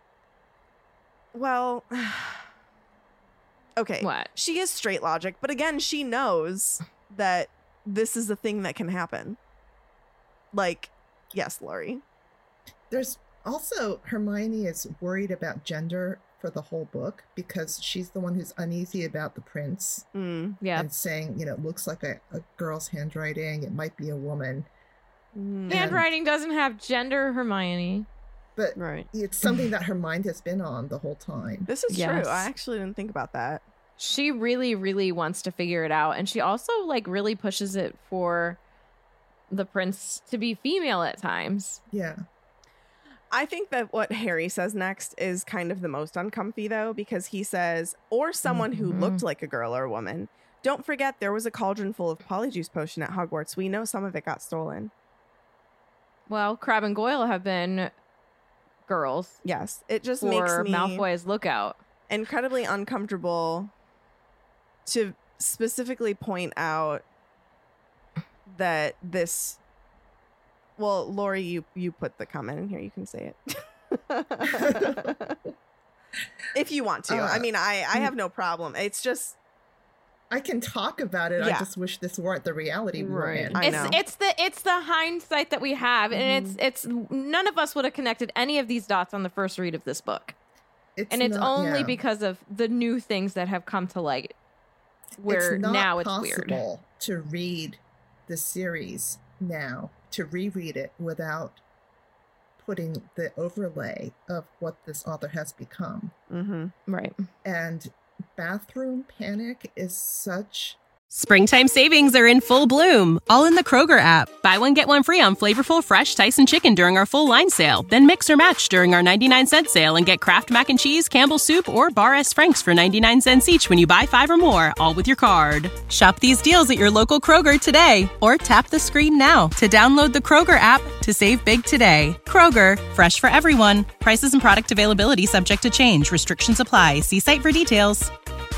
well, okay. What? She is straight logic, but again, she knows that this is a thing that can happen. Like, yes, Laurie. There's also Hermione is worried about gender for the whole book because she's the one who's uneasy about the prince Mm. Yeah. and saying, you know, it looks like a, a girl's handwriting. It might be a woman. Mm. Handwriting doesn't have gender, Hermione. But Right. it's something that her mind has been on the whole time. This is Yes. true. I actually didn't think about that. She really, really wants to figure it out. And she also, like, really pushes it for the prince to be female at times. Yeah. I think that what Harry says next is kind of the most uncomfy, though, because he says, or someone who Mhm. looked like a girl or a woman. Don't forget, there was a cauldron full of polyjuice potion at Hogwarts. We know some of it got stolen. Well, Crabbe and Goyle have been girls Yes, it just makes for me Malfoy's lookout. incredibly uncomfortable to specifically point out that this. Well, Laurie, you you put the comment in here. You can say it if you want to. I Uh, mean, I I have no problem. It's just I I can talk about it. Yeah. I just wish this weren't the reality we're Right. in. I It's know. it's the it's the hindsight that we have, and Mm-hmm. it's it's none of us would have connected any of these dots on the first read of this book, It's and it's not- only yeah. because of the new things that have come to light, where it's not now it's weird. possible to read the series now, to reread it without putting the overlay of what this author has become. Mm-hmm. Right. And Bathroom Panic is such Springtime savings are in full bloom, all in the Kroger app. Buy one, get one free on flavorful, fresh Tyson chicken during our full line sale. Then mix or match during our ninety-nine cent sale and get Kraft Mac and Cheese, Campbell's Soup, or Bar S. Frank's for ninety-nine cents each when you buy five or more, all with your card. Shop these deals at your local Kroger today, or tap the screen now to download the Kroger app to save big today. Kroger, fresh for everyone. Prices and product availability subject to change. Restrictions apply. See site for details.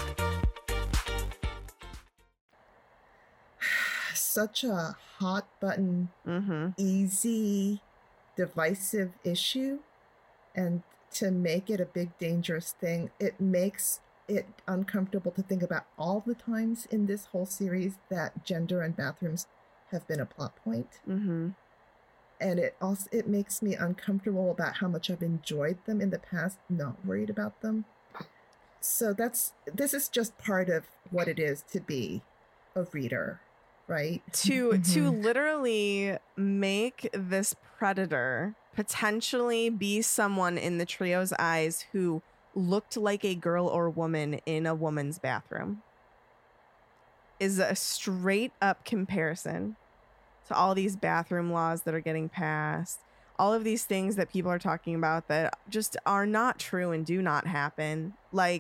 such a hot button, Mm-hmm. easy, divisive issue. And to make it a big, dangerous thing, it makes it uncomfortable to think about all the times in this whole series that gender and bathrooms have been a plot point. Mm-hmm. And it also it makes me uncomfortable about how much I've enjoyed them in the past, not worried about them. So that's this is just part of what it is to be a reader, right? To to Mhm. literally make this predator potentially be someone in the trio's eyes who looked like a girl or woman in a woman's bathroom is a straight up comparison to all these bathroom laws that are getting passed, all of these things that people are talking about that just are not true and do not happen. Like,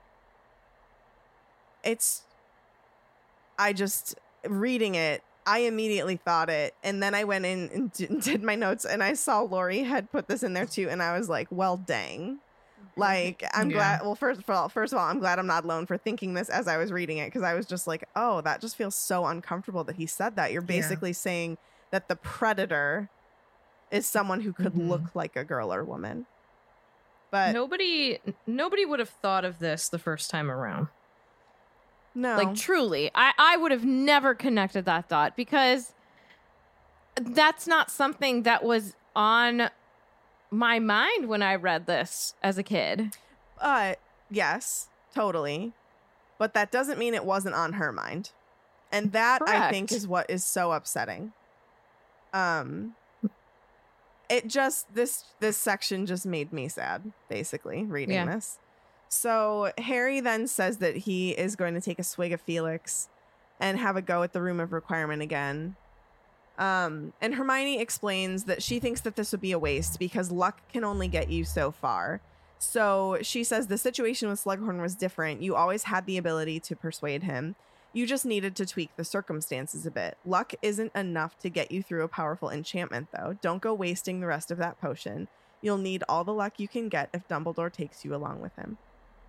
it's, I just, reading it, I immediately thought it. And then I went in and d- did my notes and I saw Lori had put this in there too. And I was like, well, dang. Like, I'm Yeah. glad. Well, first of all, first of all, I'm glad I'm not alone for thinking this as I was reading it, because I was just like, oh, that just feels so uncomfortable that he said that. You're Yeah. basically saying that the predator is someone who could Mhm. look like a girl or woman. But nobody nobody would have thought of this the first time around. no, Like, truly, I, I would have never connected that thought, because that's not something that was on my mind when I read this as a kid. uh, yes, totally. But that doesn't mean it wasn't on her mind. And that, I think, Correct. is what is so upsetting. Um, it just, this, this section just made me sad, basically, reading Yeah. this. So Harry then says that he is going to take a swig of Felix and have a go at the Room of Requirement again. Um, and Hermione explains that she thinks that this would be a waste because luck can only get you so far. So she says the situation with Slughorn was different. You always had the ability to persuade him. You just needed to tweak the circumstances a bit. Luck isn't enough to get you through a powerful enchantment, though. Don't go wasting the rest of that potion. You'll need all the luck you can get if Dumbledore takes you along with him.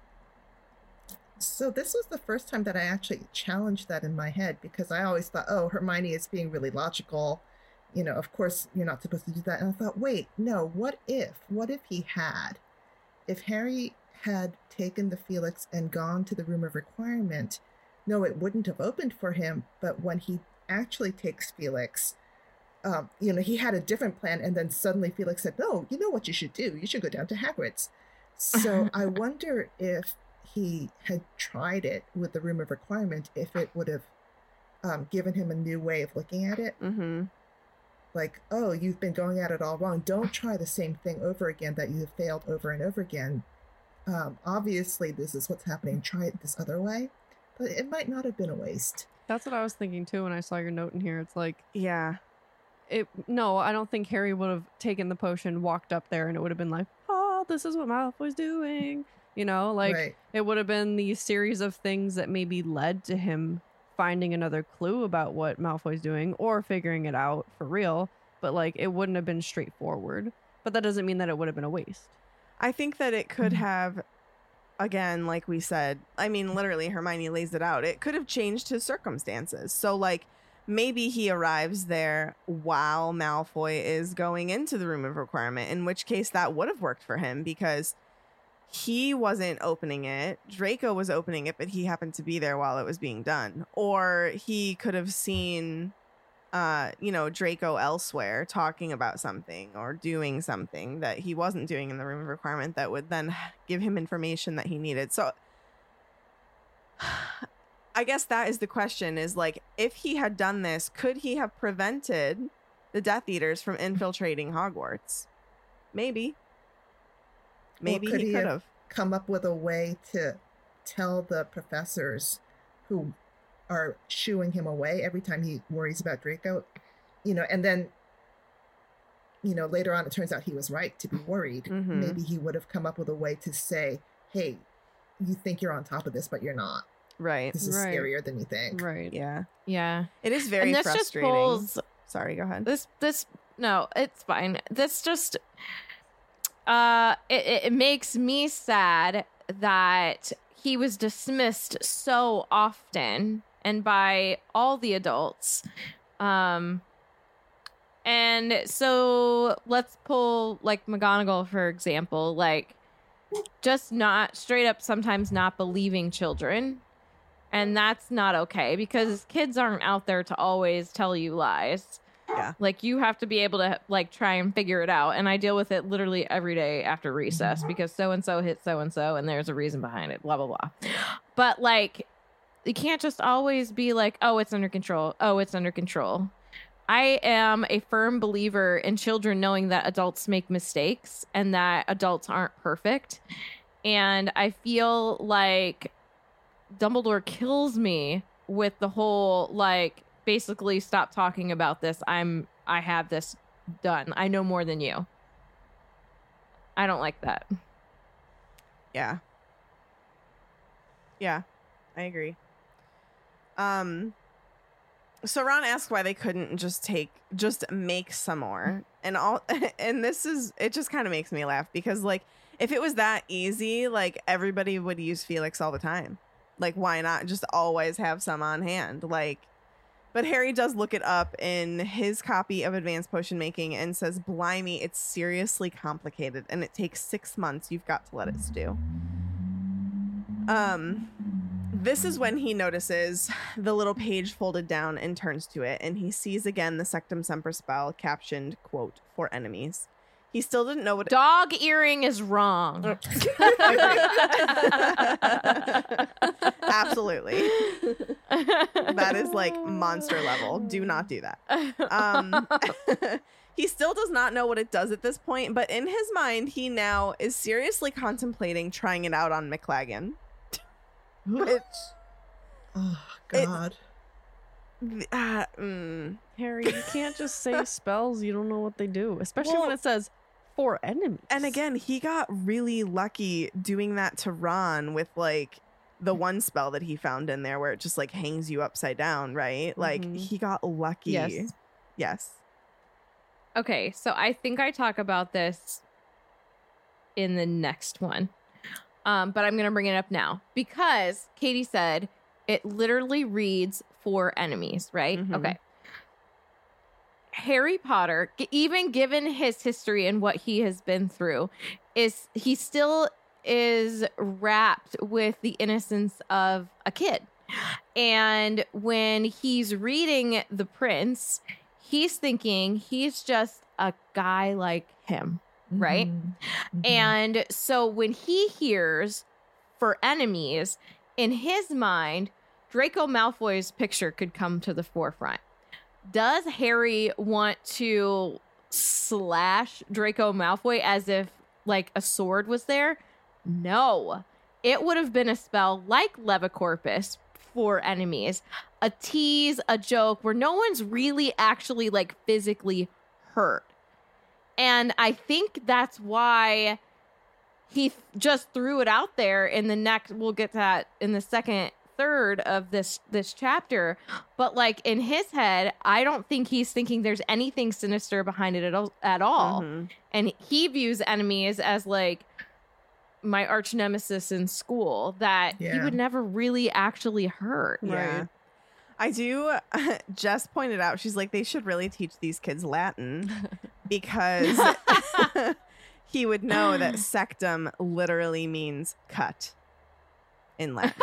So this was the first time that I actually challenged that in my head, because I always thought, oh, Hermione is being really logical. You know, of course you're not supposed to do that. And I thought, wait, no, what if? What if he had? If Harry had taken the Felix and gone to the Room of Requirement, no, it wouldn't have opened for him. But when he actually takes Felix, um, you know, he had a different plan. And then suddenly Felix said, no, you know what you should do? You should go down to Hagrid's. So I wonder if he had tried it with the Room of Requirement, if it would have um, given him a new way of looking at it. Mm-hmm. Like, oh, you've been going at it all wrong. Don't try the same thing over again that you have failed over and over again. Um, obviously, this is what's happening. Try it this other way. But it might not have been a waste. That's what I was thinking too when I saw your note in here. It's like, Yeah. it. No, I don't think Harry would have taken the potion, walked up there, and it would have been like, oh, this is what Malfoy's doing. You know, like Right. it would have been these series of things that maybe led to him finding another clue about what Malfoy's doing or figuring it out for real. But like, it wouldn't have been straightforward. But that doesn't mean that it would have been a waste. I think that it could have, again, like we said, I mean, literally, Hermione lays it out. It could have changed his circumstances. So, like, maybe he arrives there while Malfoy is going into the Room of Requirement, in which case that would have worked for him because he wasn't opening it. Draco was opening it, but he happened to be there while it was being done. Or he could have seen, uh, you know, Draco elsewhere talking about something or doing something that he wasn't doing in the room of requirement that would then give him information that he needed. So I guess that is the question, is like, if he had done this, could he have prevented the Death Eaters from infiltrating Hogwarts? Maybe. Maybe Well, could he he could have have. come up with a way to tell the professors who are shooing him away every time he worries about Draco, you know, and then, you know, later on it turns out he was right to be worried. Mhm. Maybe he would have come up with a way to say, hey, you think you're on top of this, but you're not. Right. This is Right. scarier than you think. Right. Yeah. Yeah. It is very and this frustrating. just pulls Sorry, go ahead. this this no, it's fine. This just uh it, it it makes me sad that he was dismissed so often and by all the adults. Um and so let's pull like McGonagall for example, like just not straight up sometimes not believing children. And that's not okay because kids aren't out there to always tell you lies. Yeah. Like you have to be able to like try and figure it out. And I deal with it literally every day after recess because so-and-so hit so-and-so and there's a reason behind it, blah, blah, blah. But like, you can't just always be like, oh, it's under control. Oh, it's under control. I am a firm believer in children knowing that adults make mistakes and that adults aren't perfect. And I feel like Dumbledore kills me with the whole, like, basically stop talking about this. I'm, I have this done. I know more than you. I don't like that. Yeah. Yeah, I agree. Um, so Ron asked why they couldn't just take, just make some more. And all, and this is, it just kind of makes me laugh because, like, if it was that easy, like, everybody would use Felix all the time. Like, why not just always have some on hand? Like, but Harry does look it up in his copy of Advanced Potion Making and says, blimey, it's seriously complicated and it takes six months. You've got to let it stew. Um, this is when he notices the little page folded down and turns to it, and he sees again the Sectum Semper spell captioned, quote, for enemies. He still didn't know what Dog earring is wrong. Absolutely. That is like monster level. Do not do that. Um, he still does not know what it does at this point, but in his mind, he now is seriously contemplating trying it out on McLaggen. Which, Oh, God. uh, mm, Harry, you can't just say spells. You don't know what they do, especially Well- when it says for enemies. and again, he got really lucky doing that to Ron with like the one spell that he found in there where it just like hangs you upside down, right? Like Mhm. he got lucky. Yes. Yes. Okay, so I think I talk about this in the next one. Um, but I'm going to bring it up now because Katie said it literally reads for enemies, right? Mhm. Okay. Harry Potter, g- even given his history and what he has been through, is he still is wrapped with the innocence of a kid. And when he's reading The Prince, he's thinking he's just a guy like him, right? Mhm. Mhm. And so when he hears for enemies, in his mind, Draco Malfoy's picture could come to the forefront. Does Harry want to slash Draco Malfoy as if like a sword was there? No. It would have been a spell like Levicorpus for enemies, a tease, a joke where no one's really actually like physically hurt. And I think that's why he th- just threw it out there in the next, we'll get to that in the second third of this this chapter, but like in his head, I don't think he's thinking there's anything sinister behind it at all, at all. Mhm. And he views enemies as like my arch nemesis in school that he Yeah. would never really actually hurt. Yeah. Right. I do. Jess pointed out, she's like, they should really teach these kids Latin because he would know that sectum literally means cut in Latin.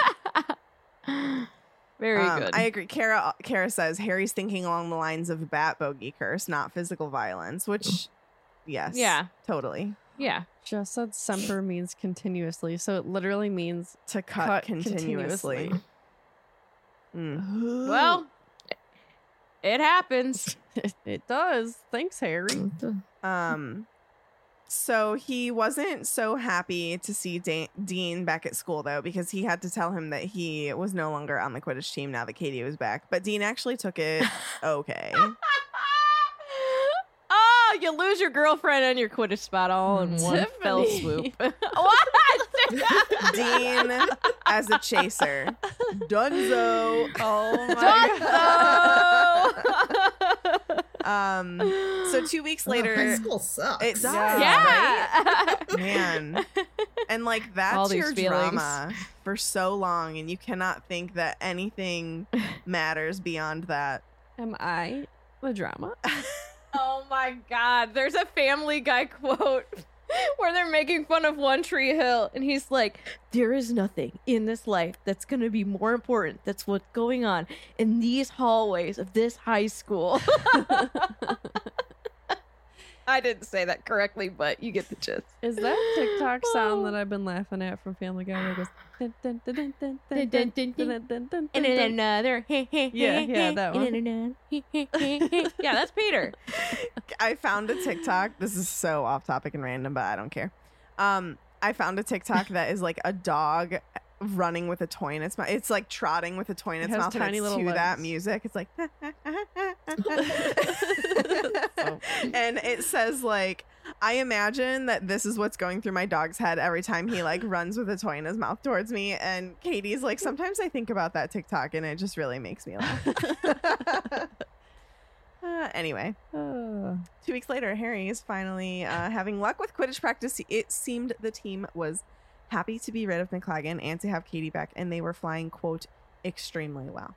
Very Um, good. I agree. Kara Kara says Harry's thinking along the lines of bat bogey curse, not physical violence, which, yes. Yeah. Totally. yeah. Just said semper means continuously, so it literally means To cut, cut continuously. continuously. Mm. Well, it happens. it does. Thanks, Harry. Um, so he wasn't so happy to see Da- Dean back at school, though, because he had to tell him that he was no longer on the Quidditch team now that Katie was back. But Dean actually took it okay. Oh, you lose your girlfriend and your Quidditch spot all in one fell swoop. What? Dean as a chaser. Dunzo. Oh my Dunzo! Um, so two weeks Oh, high later, school sucks. it does, Yeah. right? Man. And like All that's these your feelings. drama for so long, and you cannot think that anything matters beyond that. Am I the drama? Oh my god. There's a Family Guy quote where they're making fun of One Tree Hill, and he's like, there is nothing in this life that's going to be more important. That's what's going on in these hallways of this high school. I didn't say that correctly, but you get the gist. Is that TikTok sound that I've been laughing at from Family Guy? Where it goes, dun, dun, dun, dun, dun, dun, dun, dun, dun, dun, dun, And dun. then another. Yeah, yeah, that one. Yeah, that's Peter. I found a TikTok. This is so off topic and random, but I don't care. Um, I found a TikTok that is like a dog running with a toy in its mouth. It's like trotting with a toy in It its has mouth, and tiny it's little to that legs. music. It's like, and it says like, I imagine that this is what's going through my dog's head every time he like runs with a toy in his mouth towards me. And Katie's like, sometimes I think about that TikTok and it just really makes me laugh. uh, anyway. Uh, Two weeks later, Harry is finally uh, having luck with Quidditch practice. It seemed the team was happy to be rid of McLagan and to have Katie back, and they were flying, quote, extremely well.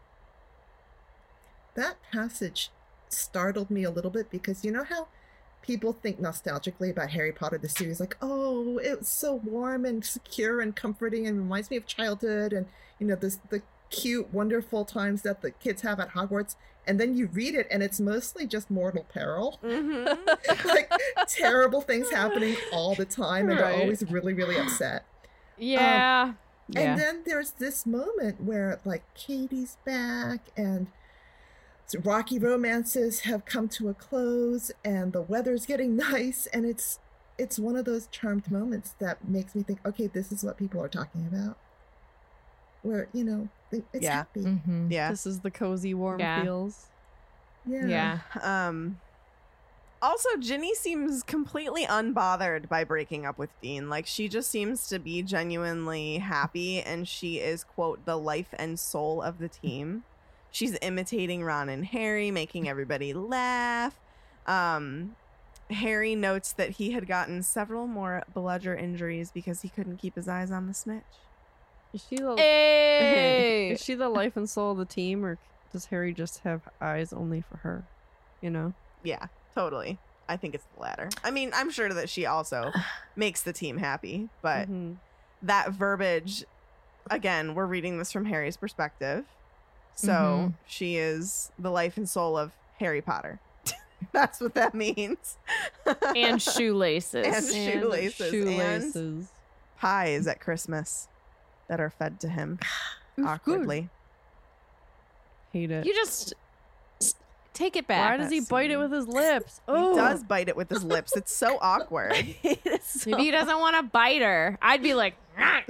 That passage startled me a little bit because you know how people think nostalgically about Harry Potter, the series, like, oh, it was so warm and secure and comforting and reminds me of childhood and, you know, this the cute, wonderful times that the kids have at Hogwarts. And then you read it and it's mostly just mortal peril. Mm-hmm. Like terrible things happening all the time and Right. they're always really, really upset. Yeah. yeah. And then there's this moment where like Katie's back and rocky romances have come to a close and the weather's getting nice, and it's it's one of those charmed moments that makes me think, okay, this is what people are talking about. Where, you know, it's Yeah. happy. Mm-hmm. Yeah. This is the cozy, warm Yeah. feels. Yeah. Yeah. Um. Also, Ginny seems completely unbothered by breaking up with Dean. Like, she just seems to be genuinely happy, and she is, quote, the life and soul of the team. She's imitating Ron and Harry, making everybody laugh. Um, Harry notes that he had gotten several more bludger injuries because he couldn't keep his eyes on the snitch. Is she the Hey. is she the life and soul of the team, or does Harry just have eyes only for her? You know. Yeah, totally. I think it's the latter. I mean, I'm sure that she also makes the team happy, but Mhm. that verbiage, again, we're reading this from Harry's perspective. So Mhm. she is the life and soul of Harry Potter. That's what that means. And shoelaces. And And shoelaces. And shoelaces. pies at Christmas that are fed to him It's awkwardly. good. Hate it. You just s- take it back. Why does he That's bite it mean. with his lips? He Oh, does bite it with his lips. It's so awkward. Maybe he doesn't want to bite her. I'd be like,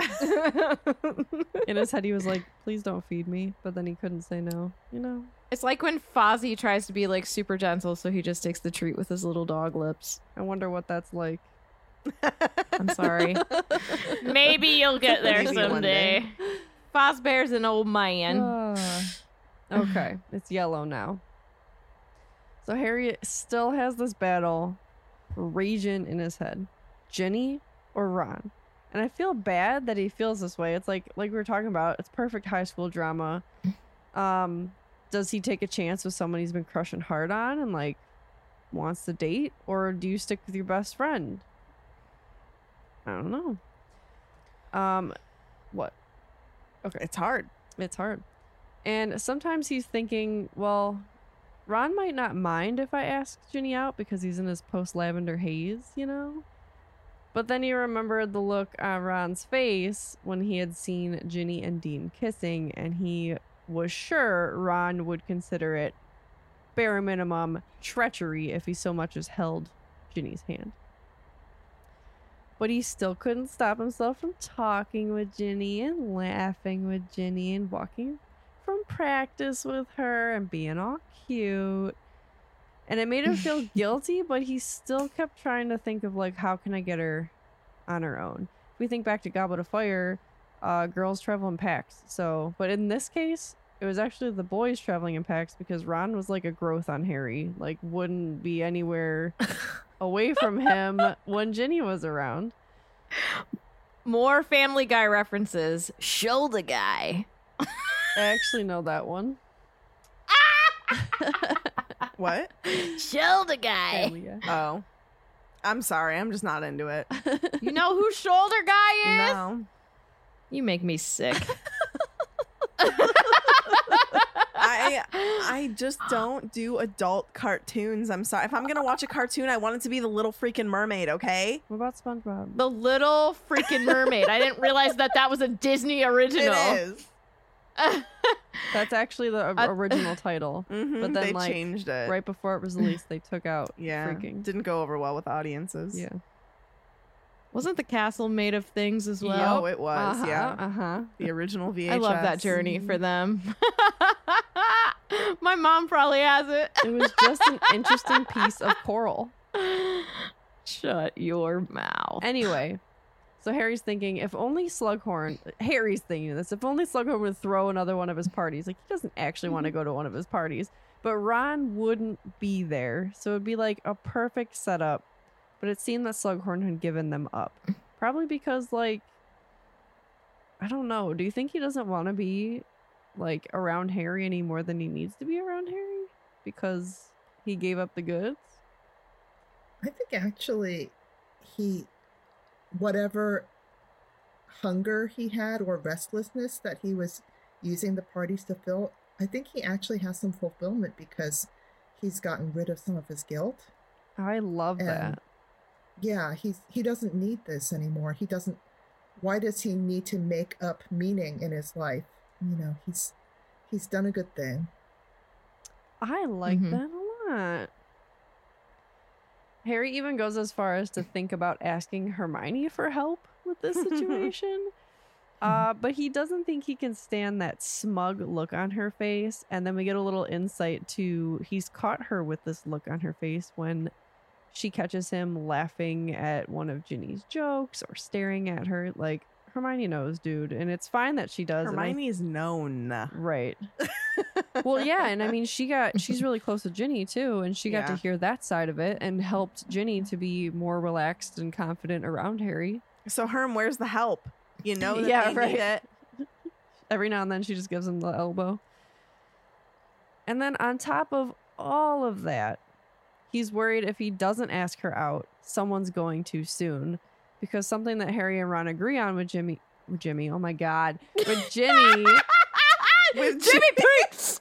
In his head, he was like, "Please don't feed me," but then he couldn't say no. You know. it's like when Fozzie tries to be like super gentle, so he just takes the treat with his little dog lips. I wonder what that's like. I'm sorry. Maybe you'll get there Maybe one someday. Fozbear's an old man. Ah. Okay, it's yellow now. So Harry still has this battle raging in his head. Ginny or Ron? And I feel bad that he feels this way. It's like like we were talking about, it's perfect high school drama. Um, does he take a chance with someone he's been crushing hard on and like wants to date? Or do you stick with your best friend? I don't know. Um, what? Okay, It's hard. it's hard. And sometimes he's thinking, well, Ron might not mind if I ask Ginny out because he's in his post-lavender haze, you know? But then he remembered the look on Ron's face when he had seen Ginny and Dean kissing, and he was sure Ron would consider it bare minimum treachery if he so much as held Ginny's hand. But he still couldn't stop himself from talking with Ginny and laughing with Ginny and walking from practice with her and being all cute. And it made him feel guilty, but he still kept trying to think of, like, how can I get her on her own? If we think back to Goblet of Fire, uh, girls travel in packs. So, but in this case, it was actually the boys traveling in packs because Ron was like a growth on Harry. Like, wouldn't be anywhere away from him when Ginny was around. More Family Guy references. Shoulder guy. I actually know that one. What? Shoulder guy. Family Guy. Oh. I'm sorry. I'm just not into it. You know who Shoulder Guy is? No. You make me sick. I I just don't do adult cartoons. I'm sorry. If I'm going to watch a cartoon, I want it to be the Little Freaking Mermaid, okay? What about SpongeBob? The Little Freaking Mermaid. I didn't realize that that was a Disney original. It is. That's actually the o- Uh, original title. Mm-hmm. But then, they like, changed it. Right before it was released, they took out Yeah. freaking. Didn't go over well with audiences. Yeah. Wasn't the castle made of things as Oh, well? it was. Uh-huh, Yeah. Uh-huh. The original V H S. I love that journey for them. My mom probably has it. It was just an interesting piece of coral. Shut your mouth. Anyway, so Harry's thinking, if only Slughorn, Harry's thinking this, if only Slughorn would throw another one of his parties. Like, he doesn't actually want to go to one of his parties, but Ron wouldn't be there. So it'd be like a perfect setup. But it seemed that Slughorn had given them up. Probably because, like, I don't know. Do you think he doesn't want to be, like, around Harry any more than he needs to be around Harry? Because he gave up the goods? I think actually he, whatever hunger he had or restlessness that he was using the parties to fill, I think he actually has some fulfillment because he's gotten rid of some of his guilt. I love And that. yeah, he's he doesn't need this anymore. He doesn't. Why does he need to make up meaning in his life? You know, he's he's done a good thing. I like Mhm. that a lot. Harry even goes as far as to think about asking Hermione for help with this situation. uh, but he doesn't think he can stand that smug look on her face. And then we get a little insight to he's caught her with this look on her face when she catches him laughing at one of Ginny's jokes or staring at her. Like, Hermione knows, dude. And it's fine that she does. and I- Hermione's known. Right. Well, yeah, and I mean, she got she's really close to Ginny too, and she got to Yeah. hear that side of it and helped Ginny to be more relaxed and confident around Harry. So, Herm, where's the help? You know that Yeah, they right. need it. Every now and then she just gives him the elbow. And then on top of all of that, he's worried if he doesn't ask her out, someone's going too soon. Because something that Harry and Ron agree on with Jimmy with Jimmy, oh my god. With Ginny With Jimmy Peaks.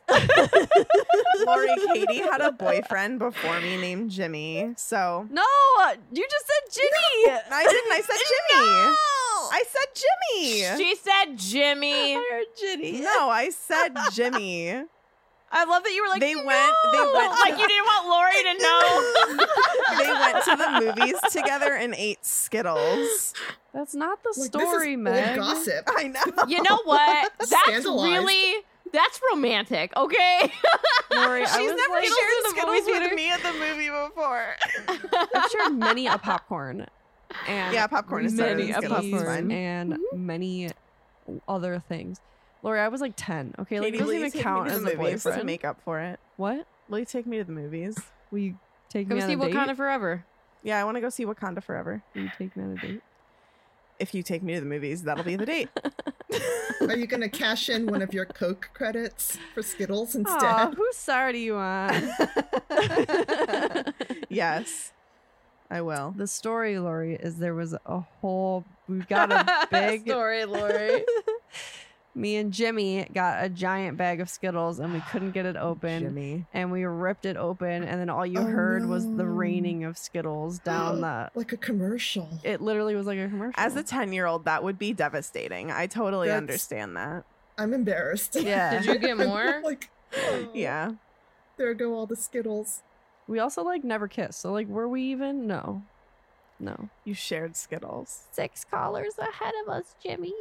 Lori Katie had a boyfriend before me named Jimmy. So No, you just said Ginny. I didn't. I said Jimmy. I said Jimmy. She said Jimmy. I heard Ginny. No, I said Jimmy. I love that you were like, They no! went- they went to- like you didn't want Lori to know. They went to the movies together and ate Skittles. That's not the Like, story, this is Meg. old gossip. I know. You know what? That's Scandalized. really that's romantic, okay? Lori, I She's was never like, shared Skittles in the Skittles movie with theater. me at the movie before. I've shared many a popcorn. And Yeah, popcorn is better many than a Skittles, it's popcorn fine. and many other things. Lori, I was like ten. Okay, like Katie, it doesn't will you even take count me to as the a movies boyfriend. to make up for it? What? Will you take me to the movies? Will you take Go me on see a date? Wakanda Forever. Yeah, I want to go see Wakanda Forever. Will you take me on a date? If you take me to the movies, that'll be the date. Are you going to cash in one of your Coke credits for Skittles instead? Aw, whose side are you on? Yes. I will. The story, Lori, is there was a whole. We got a big story, Lori. Me and Jimmy got a giant bag of Skittles and we couldn't get it open. Jimmy. And we ripped it open, and then all you Oh, heard was the no. raining of Skittles down the. Like a commercial. It literally was like a commercial. As a ten-year-old, that would be devastating. I totally That's- understand that. I'm embarrassed. Yeah. Did you get more? like, oh, Yeah. There go all the Skittles. We also like never kissed. So like, were we even? No, no. You shared Skittles. Six callers ahead of us, Jimmy.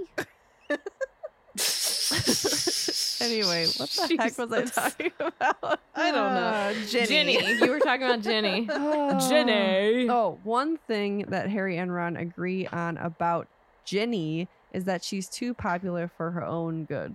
Anyway, what the heck was I Jesus. talking about? I don't know. Uh, Jenny. Jenny. You were talking about Jenny. Jenny. Oh, one thing that Harry and Ron agree on about Ginny is that she's too popular for her own good.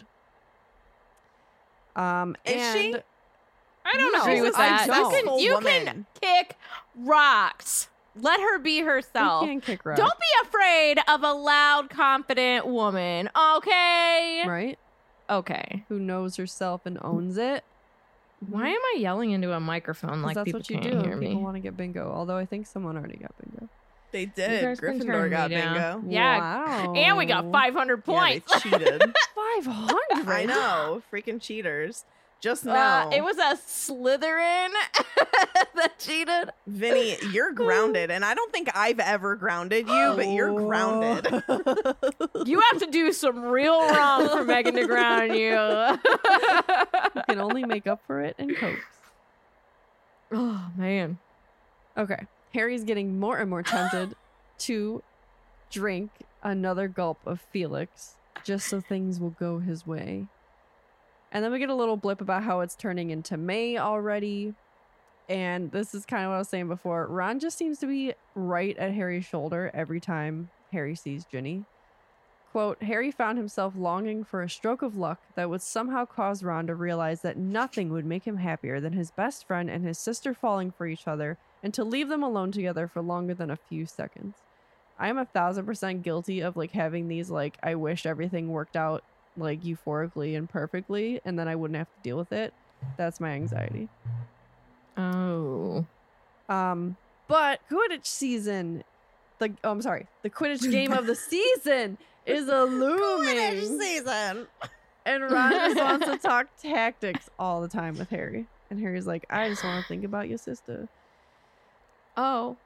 Um, Is and she? I don't No, agree with I that. don't. You can, you can Woman. kick rocks. Let her be you herself. can't kick rocks, Don't be afraid of a loud, confident woman. Okay. right? Okay. Who knows herself and owns it. Why am I yelling into a microphone 'Cause like that's people what you can't do. hear People me? want to get bingo. Although I think someone already got bingo. They You did. guys can Gryffindor turn got me down. bingo. Yeah. Wow. And we got five hundred Yeah, they points. cheated. five hundred. I know. Freaking cheaters. Just know. Uh, it was a Slytherin that cheated. Vinny, you're grounded. And I don't think I've ever grounded you, but you're grounded. You have to do some real wrong for Megan to ground you. You can only make up for it in Cokes. Oh, man. Okay. Harry's getting more and more tempted to drink another gulp of Felix just so things will go his way. And then we get a little blip about how it's turning into May already. And this is kind of what I was saying before. Ron just seems to be right at Harry's shoulder every time Harry sees Ginny. Quote, Harry found himself longing for a stroke of luck that would somehow cause Ron to realize that nothing would make him happier than his best friend and his sister falling for each other and to leave them alone together for longer than a few seconds. I am a thousand percent guilty of like having these like, I wish everything worked out like euphorically and perfectly and then I wouldn't have to deal with it. That's my anxiety. Oh. Um, but Quidditch season, the oh, I'm sorry, the Quidditch game of the season is a looming. season. And Ron just wants to talk tactics all the time with Harry. And Harry's like, I just want to think about your sister. Oh.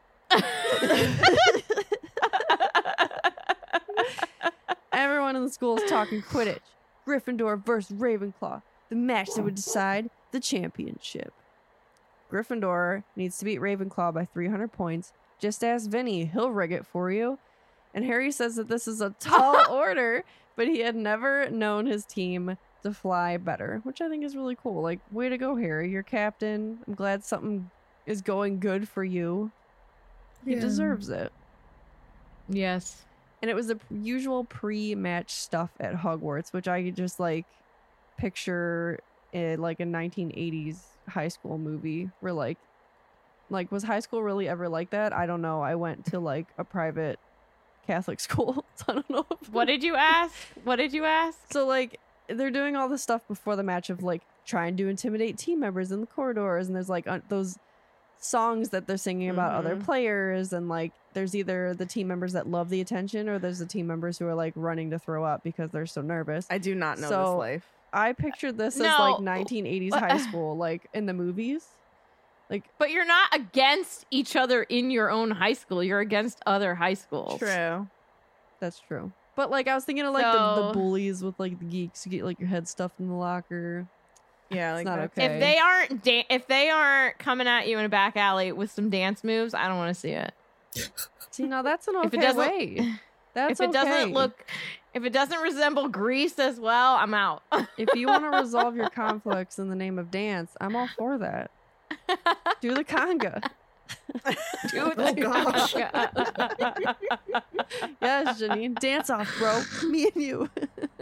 Everyone in the school is talking Quidditch. Gryffindor versus Ravenclaw. The match that would decide the championship. Gryffindor needs to beat Ravenclaw by three hundred points. Just ask Vinny. He'll rig it for you. And Harry says that this is a tall order, but he had never known his team to fly better, which I think is really cool. Like, way to go, Harry. You're captain. I'm glad something is going good for you. He Yeah. deserves it. Yes. And it was the usual pre-match stuff at Hogwarts, which I could just like picture in like a nineteen eighties high school movie where like, like was high school really ever like that? I don't know. I went to like a private Catholic school, so I don't know. If What did you ask? What did you ask? So like they're doing all this stuff before the match of like trying to intimidate team members in the corridors, and there's like uh, those songs that they're singing about other Mhm. players, and like there's either the team members that love the attention or there's the team members who are like running to throw up because they're so nervous. I do not know So- this life. I pictured this as No. like nineteen eighties high school, like in the movies. Like But you're not against each other in your own high school. You're against other high schools. True. that's true. But like I was thinking of like the, the So- bullies with like the geeks who get like your head stuffed in the locker. Yeah, like not that's- okay. If they aren't da- if they aren't coming at you in a back alley with some dance moves, I don't want to see it. See, now that's an okay If it doesn't- way. That's if it okay. doesn't look if it doesn't resemble Grease as well, I'm out. If you want to resolve your conflicts in the name of dance, I'm all for that. Do the conga. Do Oh, gosh. Yes, Janine. Dance off, bro. Me and you.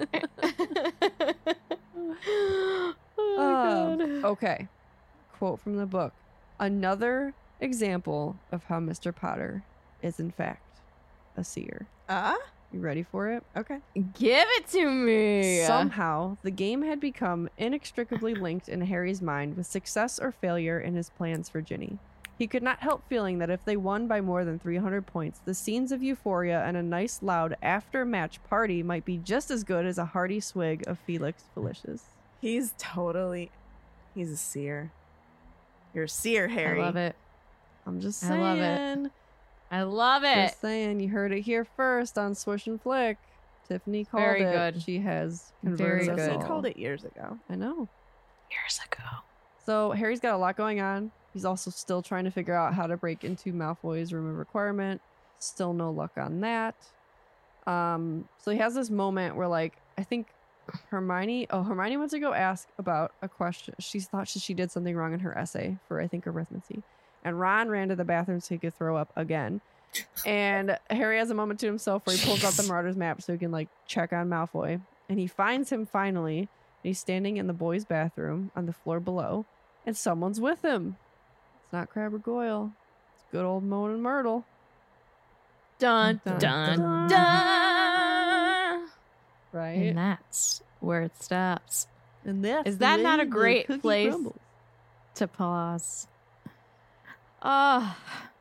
oh, Um, God. okay. Quote from the book. Another example of how Mister Potter is, in fact, a seer. Uh, You ready for it? okay. Give it to me. Somehow, the game had become inextricably linked in Harry's mind with success or failure in his plans for Ginny. He could not help feeling that if they won by more than three hundred points, the scenes of euphoria and a nice loud after-match party might be just as good as a hearty swig of Felix Felicis. He's totally, he's a seer. You're a seer, Harry. I love it. I'm just I saying. love it. I love it. Just saying. You heard it here first on Swish and Flick. Tiffany called Very it. good. She has Very converted us good. He all. called it years ago. I know. Years ago. So Harry's got a lot going on. He's also still trying to figure out how to break into Malfoy's room of requirement. Still no luck on that. Um, so he has this moment where, like, I think Hermione, oh, Hermione went to go ask about a question. She thought she, she did something wrong in her essay for, I think, arithmancy. And Ron ran to the bathroom so he could throw up again. And Harry has a moment to himself where he pulls out the Marauders map so he can, like, check on Malfoy. And he finds him finally. And he's standing in the boys' bathroom on the floor below. And someone's with him. It's not Crabbe or Goyle. It's good old Moan and Myrtle. Dun, Dun, dun, dun. dun. Right? And that's where it stops. And that's Is the that not way a the great cookie place? crumbles. To pause. Oh,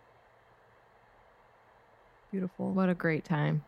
Beautiful. what a great time.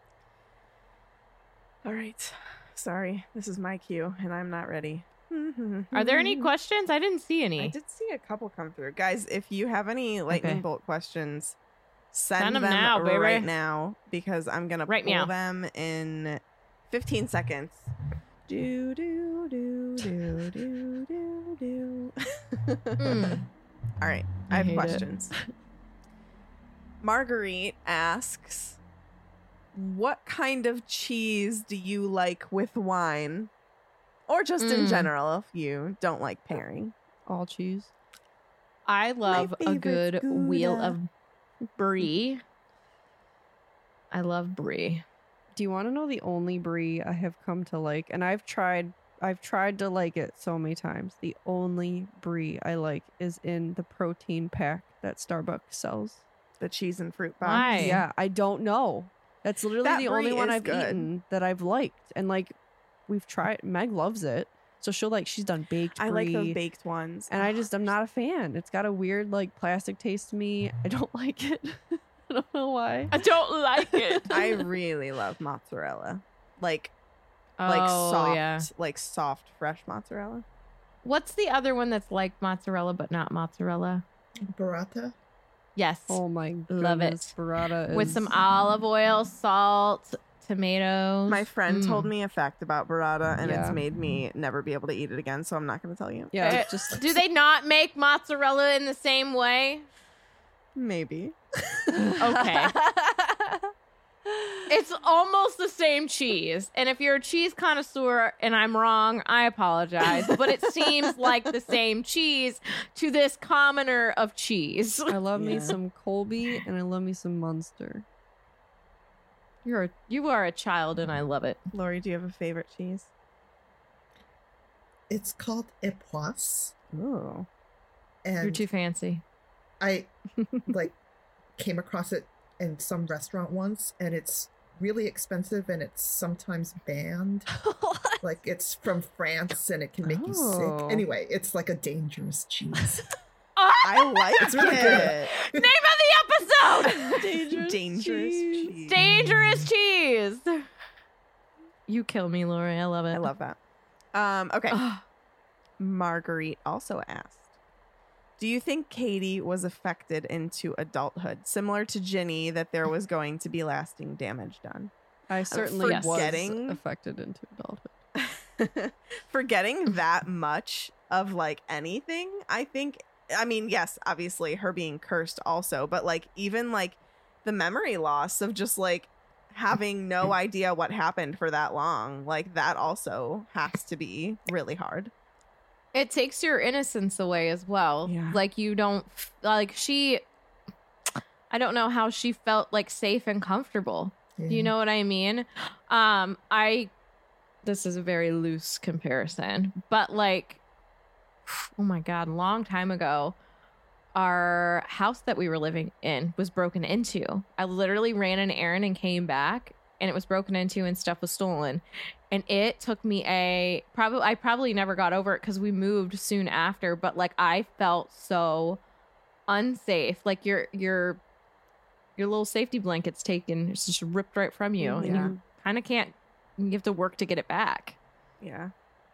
All right. Sorry, this is my cue, and I'm not ready. Are there any questions? I didn't see any. I did see a couple come through. Guys, if you have any lightning Okay. bolt questions, send, Send 'em them now, baby. right now, because I'm going to Right pull now. them in fifteen seconds. Do, do, do, do, do, do, do. Mm. All right, I I have hate it. questions. Marguerite asks, what kind of cheese do you like with wine? Or just in Mm. general, if you don't like pairing. All cheese. I love a favorite good wheel Gouda. of brie. I love brie. Do you want to know the only brie I have come to like? And I've tried I've tried to like it so many times. The only brie I like is in the protein pack that Starbucks sells. The cheese and fruit box. Why? Hey. Yeah, I don't know. That's literally That the only brie one is I've good. eaten that I've liked. And like we've tried Meg loves it. So she'll like she's done baked brie. I like those baked ones. And I just I'm not a fan. It's got a weird like plastic taste to me. I don't like it. I don't know why. I don't like it. I really love mozzarella. Like like oh, soft yeah. like soft fresh mozzarella. What's the other one that's like mozzarella but not mozzarella? Burrata. Yes. Oh my goodness. Love it. Burrata is With some olive oil, salt, tomatoes. My friend Mm. told me a fact about burrata and Yeah. it's made me never be able to eat it again, so I'm not going to tell you. Yeah, Eh, just Do they not make mozzarella in the same way? Maybe. Okay. It's almost the same cheese. And if you're a cheese connoisseur and I'm wrong, I apologize. But it seems like the same cheese to this commoner of cheese. I love me Yeah. some Colby and I love me some Munster. You're a, you are a child and I love it. Lori, do you have a favorite cheese? It's called Epoisse, Ooh. and You're too fancy. I like came across it in some restaurant once, and it's really expensive, and it's sometimes banned. Like it's from France, and it can make you Oh. sick. Anyway, it's like a dangerous cheese. I like It's really it. Name of the episode! Dangerous, Dangerous cheese. cheese. Dangerous cheese. You kill me, Lori. I love it. I love that. Um, okay. Ugh. Marguerite also asked, do you think Katie was affected into adulthood, similar to Ginny, that there was going to be lasting damage done? I certainly was forgetting- affected into adulthood. Forgetting that much of like anything, I think, I mean, yes, obviously her being cursed also, but like even like the memory loss of just like having no idea what happened for that long, like that also has to be really hard. It takes your innocence away as well. Yeah. Like you don't like she I don't know how she felt like safe and comfortable. Do you know what I mean? Um I this is a very loose comparison, but like oh my god, a long time ago our house that we were living in was broken into. I literally ran an errand and came back and it was broken into and stuff was stolen. And it took me a probably I probably never got over it because we moved soon after, but like I felt so unsafe. Like your your your little safety blanket's taken. It's just ripped right from you, and Yeah. you kind of can't. You have to work to get it back. Yeah.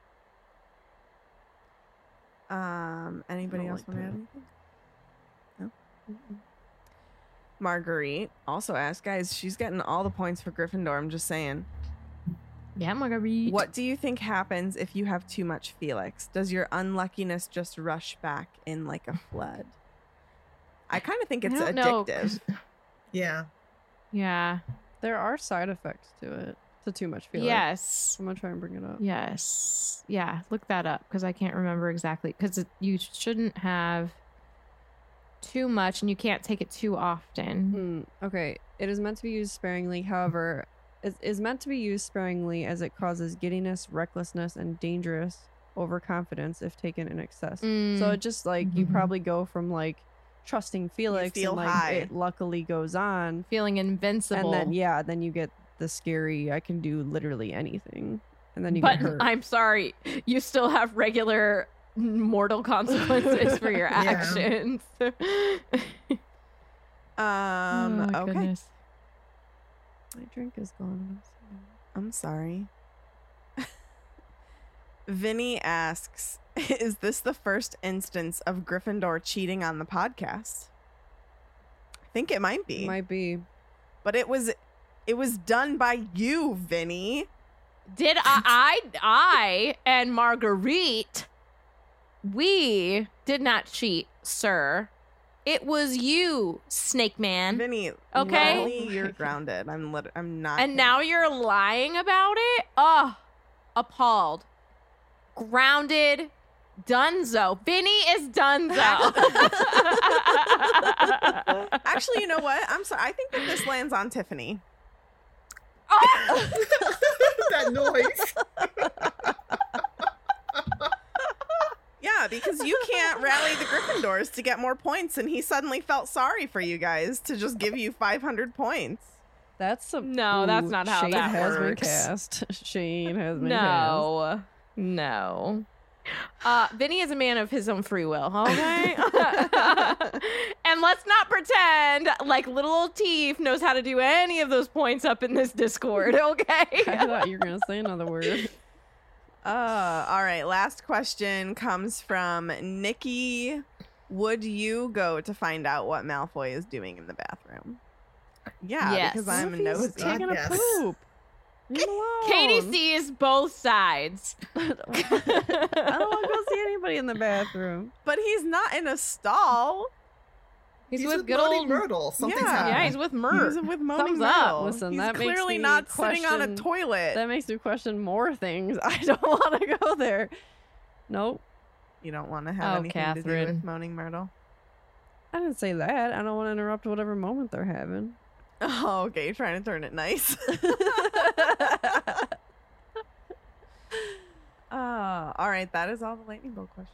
Um. Anybody I don't else like want to add that. anything? No. Marguerite also asked, guys. She's getting all the points for Gryffindor. I'm just saying. Yeah, Marguerite. What do you think happens if you have too much Felix? Does your unluckiness just rush back in like a flood? I kind of think I it's don't know. addictive. Yeah. Yeah. There are side effects to it. To too much feeling. Yes. I'm gonna try and bring it up. Yes. Yeah. Look that up because I can't remember exactly. Because you shouldn't have too much, and you can't take it too often. Mm, okay. It is meant to be used sparingly. However, it is meant to be used sparingly as it causes giddiness, recklessness, and dangerous overconfidence if taken in excess. So Mm. it just like you Mhm. probably go from like trusting Felix feel and like high. it luckily goes on, Feeling invincible. and then yeah, then you get the scary. I can do literally anything, and then you But get hurt. I'm sorry, you still have regular mortal consequences for your Yeah. actions. Um. Oh, okay. goodness. My drink is gone. I'm sorry. Vinny asks, "Is this the first instance of Gryffindor cheating on the podcast?" I think it might be, Might be. but it was, it was done by you, Vinny. Did I, I, I and Marguerite, we did not cheat, sir. It was you, Snake Man. Vinny, Okay. literally, you're grounded. I'm lit- I'm not. And kidding. now you're lying about it? Oh, appalled. Grounded. Dunzo. Vinny is Dunzo. Actually, you know what? I'm sorry. I think that this lands on Tiffany. Oh! That noise. Yeah, because you can't rally the Gryffindors to get more points, and he suddenly felt sorry for you guys to just give you five hundred points. That's some. No, that's not how Shane that has been works. cast. Shane has been cast. No. No. Uh, Vinny is a man of his own free will, okay? And let's not pretend like little old Teef knows how to do any of those points up in this Discord, okay? I thought you were gonna say another word. Uh, all right. Last question comes from Nikki. Would you go to find out what Malfoy is doing in the bathroom? Yeah, Yes. because I'm What if he's nosy. taking a Yes. poop. Leave him alone. Katie sees both sides. I don't want to go see anybody in the bathroom. But he's not in a stall. He's, He's with with good Moaning old Yeah. Myrtle. Something's Yeah, happening. he's with Mert. He's with Moaning Thumbs up. Myrtle. Listen, he's that makes clearly me not sitting on a question- toilet. That makes me question more things. I don't want to go there. Nope. You don't want to have Oh, anything to do Catherine. with Moaning Myrtle. I didn't say that. I don't want to interrupt whatever moment they're having. Oh, okay. You're trying to turn it nice. uh, all right. That is all the lightning bolt questions.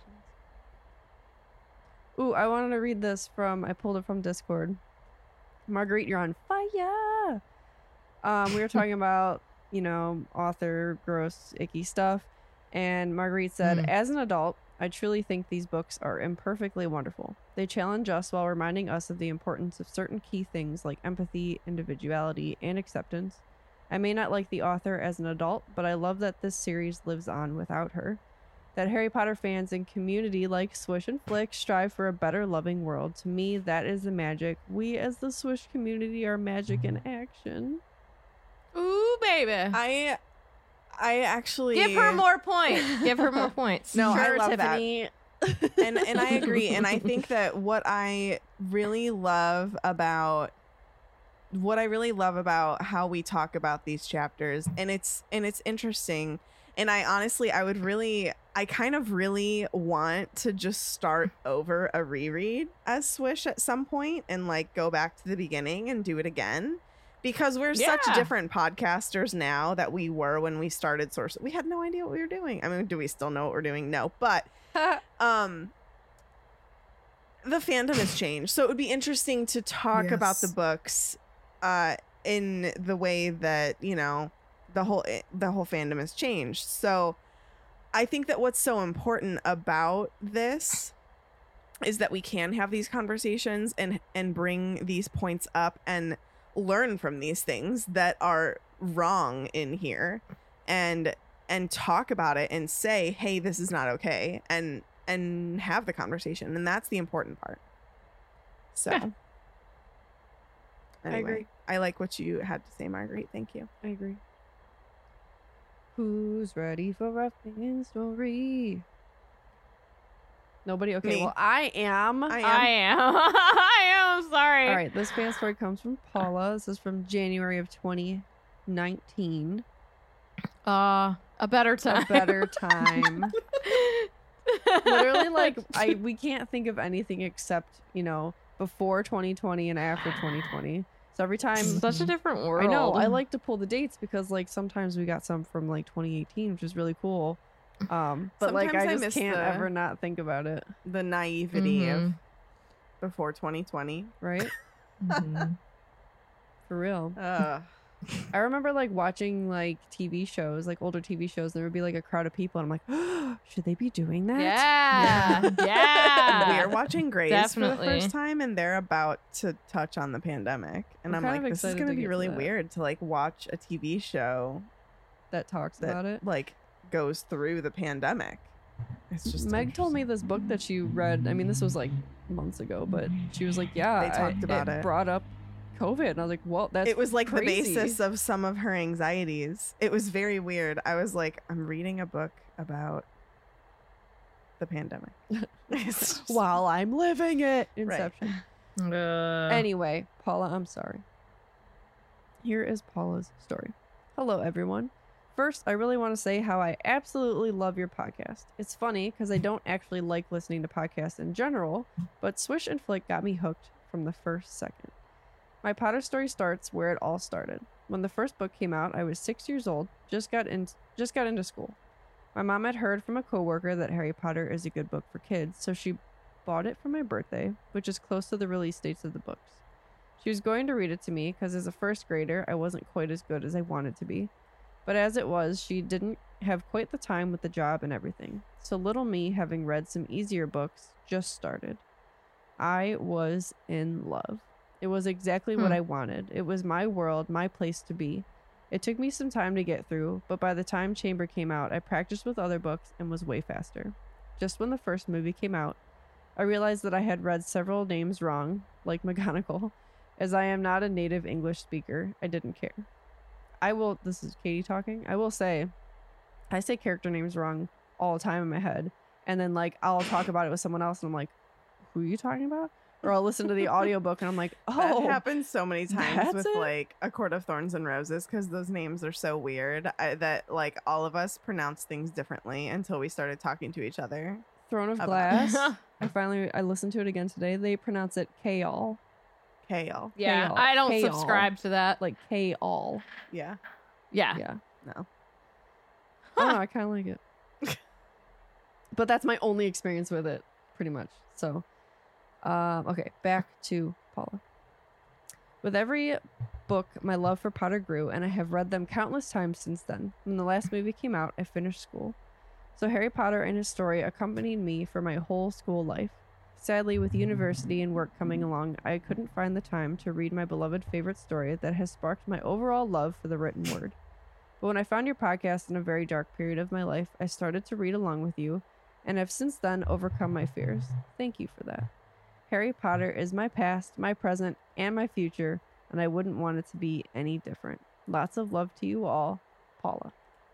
Ooh, I wanted to read this from, I pulled it from Discord. Marguerite, you're on fire. Um, we were talking about, you know, author, gross, icky stuff. And Marguerite said, Mm. as an adult, I truly think these books are imperfectly wonderful. They challenge us while reminding us of the importance of certain key things like empathy, individuality, and acceptance. I may not like the author as an adult, but I love that this series lives on without her. That Harry Potter fans and community like Swish and Flick strive for a better loving world. To me, that is the magic. We as the Swish community are magic in action. Ooh, baby. I, I actually Give her more points. Give her more points. No, I Sure, love that. Tiffany. and and I agree. And I think that what I really love about what I really love about how we talk about these chapters, and it's and it's interesting. And I honestly, I would really, I kind of really want to just start over a reread as Swish at some point and like go back to the beginning and do it again. Because we're such Yeah. different podcasters now that we were when we started Source. We had no idea what we were doing. I mean, do we still know what we're doing? No. But um the fandom has changed. So it would be interesting to talk about the Yes. books uh in the way that, you know, the whole the whole fandom has changed. So I think that what's so important about this is that we can have these conversations and and bring these points up and learn from these things that are wrong in here, and and talk about it and say, hey, this is not okay, and and have the conversation, and that's the important part. So Yeah. anyway, agree. I like what you had to say, Marguerite. Thank you. I agree. Who's ready for a fan story? Nobody? Okay, Me. well, I am. I am. I am. I am sorry. All right, this fan story comes from Paula. This is from January of twenty nineteen. Uh, a better time. A better time. Literally, like, I we can't think of anything except, you know, before twenty twenty and after twenty twenty. So every time Such a different world. I know, I like to pull the dates because, like, sometimes we got some from like twenty eighteen, which is really cool. Um, but like, Sometimes I I just miss can't the- ever not think about it, The naivety of Mhm. before twenty twenty. right? Mhm. For real. Uh, I remember like watching like T V shows, like older T V shows. There would be like a crowd of people, and I'm like, oh, should they be doing that? Yeah. Yeah. we are watching Grace for the Definitely. first time, and they're about to touch on the pandemic, and I'm I'm, kind like, of this is excited going to to be get to really that. weird to like watch a T V show That talks that about it. like goes through the pandemic. It's just Meg told me interesting. this book that she read. I mean, this was like months ago, but she was like, "Yeah, They talked I- about it. Brought up COVID," and I was like, "Well, that's it was like crazy. the basis of some of her anxieties. It was very weird. I was like, I'm reading a book about the pandemic. It's just- while I'm living it." Right. Inception. Uh, Anyway, Paula, I'm sorry. Here is Paula's story. Hello, everyone. First, I really want to say how I absolutely love your podcast. It's funny because I don't actually like listening to podcasts in general, but Swish and Flick got me hooked from the first second. My Potter story starts where it all started. When the first book came out, I was six years old, just got in, just got into school. My mom had heard from a coworker that Harry Potter is a good book for kids, so she bought it for my birthday, which is close to the release dates of the books. She was going to read it to me because as a first grader, I wasn't quite as good as I wanted to be. But as it was, she didn't have quite the time with the job and everything. So little me, having read some easier books, just started. I was in love. It was exactly what Hmm. I wanted. It was my world, my place to be. It took me some time to get through, but by the time Chamber came out, I practiced with other books and was way faster. Just when the first movie came out, I realized that I had read several names wrong, like McGonagall. As I am not a native English speaker, I didn't care. I will, this is Katie talking, I will say, I say character names wrong all the time in my head. And then, like, I'll talk about it with someone else and I'm like, who are you talking about? Or I'll listen to the audiobook and I'm like, That oh, happens so many times that's with it? like A Court of Thorns and Roses because those names are so weird I, that like all of us pronounce things differently until we started talking to each other. Throne of about- Glass. I finally, I listened to it again today. They pronounce it K-all, Kale. yeah, Kale. I don't Kale. subscribe to that. like K-all. Yeah. Yeah. Yeah. No. I don't know, I kind of like it. But that's my only experience with it, pretty much. So, um, okay, back to Paula. With every book, my love for Potter grew, and I have read them countless times since then. When the last movie came out, I finished school. So Harry Potter and his story accompanied me for my whole school life. Sadly, with university and work coming along, I couldn't find the time to read my beloved favorite story that has sparked my overall love for the written word. But when I found your podcast in a very dark period of my life, I started to read along with you, and have since then overcome my fears. Thank you for that. Harry Potter is my past, my present, and my future, and I wouldn't want it to be any different. Lots of love to you all, Paula.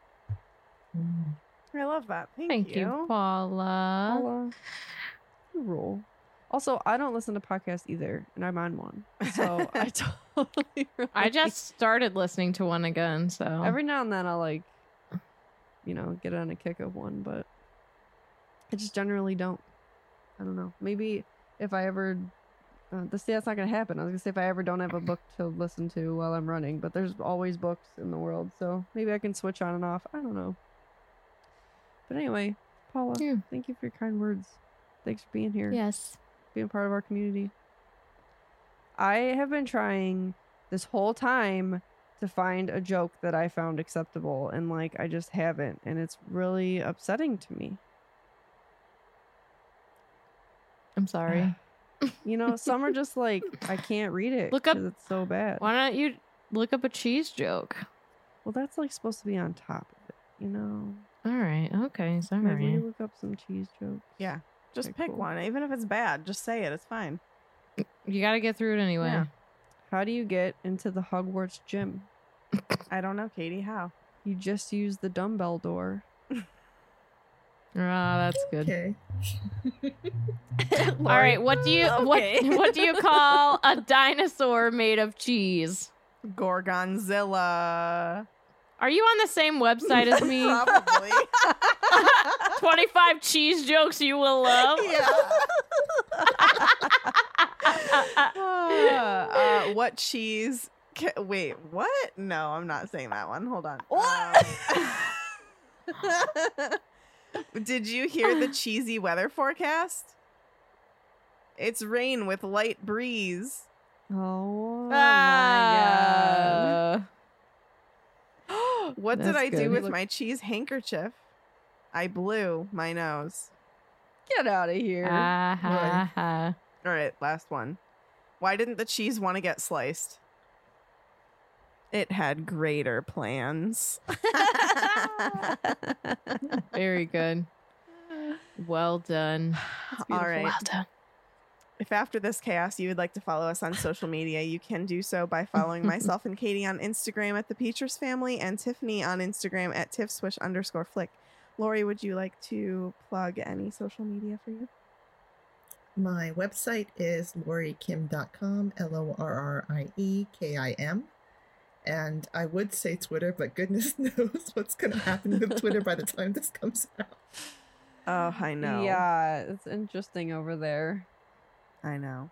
I love that. Thank, Thank you, Paula. Paula, you rule. Also, I don't listen to podcasts either, and I'm on one, so I totally. I relate. just started listening to one again, so every now and then I'll like, you know, get on a kick of one, but I just generally don't. I don't know. Maybe if I ever, uh, this that's not gonna happen. I was gonna say if I ever don't have a book to listen to while I'm running, but there's always books in the world, so maybe I can switch on and off. I don't know. But anyway, Paula, Yeah. thank you for your kind words. Thanks for being here. yes. Being part of our community. I have been trying this whole time to find a joke that I found acceptable, and like I just haven't, and it's really upsetting to me. I'm sorry. You know, some are just like, I can't read it. Look up- 'cause it's so bad. Why don't you look up a cheese joke? Well, that's like supposed to be on top of it, you know? All right. Okay. Maybe we Sorry. look up some cheese jokes. Yeah. Just Okay, pick cool. one. Even if it's bad, just say it. It's fine. You got to get through it anyway. Yeah. How do you get into the Hogwarts gym? I don't know, Katie. How? You just use the dumbbell door. Ah, that's good. Okay. All right. What do you Okay. what what do you call a dinosaur made of cheese? Gorgonzilla. Are you on the same website as me? Probably. twenty-five cheese jokes you will love. Yeah. uh, uh, what cheese? Ca- Wait, what? No, I'm not saying that one. Hold on. Um, Did you hear the cheesy weather forecast? It's rain with light breeze. Oh, Ah. What did That's I do good. with Look- my cheese handkerchief? I blew my nose. Get out of here. Ah, ha, ha. All right, last one. Why didn't the cheese want to get sliced? It had greater plans. Very good. Well done. All right. Well done. If after this chaos you would like to follow us on social media, you can do so by following myself and Katie on Instagram at the Peters Family and Tiffany on Instagram at tiffswish underscore flick. Lori, would you like to plug any social media for you? My website is lori kim dot com, L O R R I E K I M. And I would say Twitter, but goodness knows what's going to happen with Twitter by the time this comes out. Oh, I know. Yeah, it's interesting over there. I know.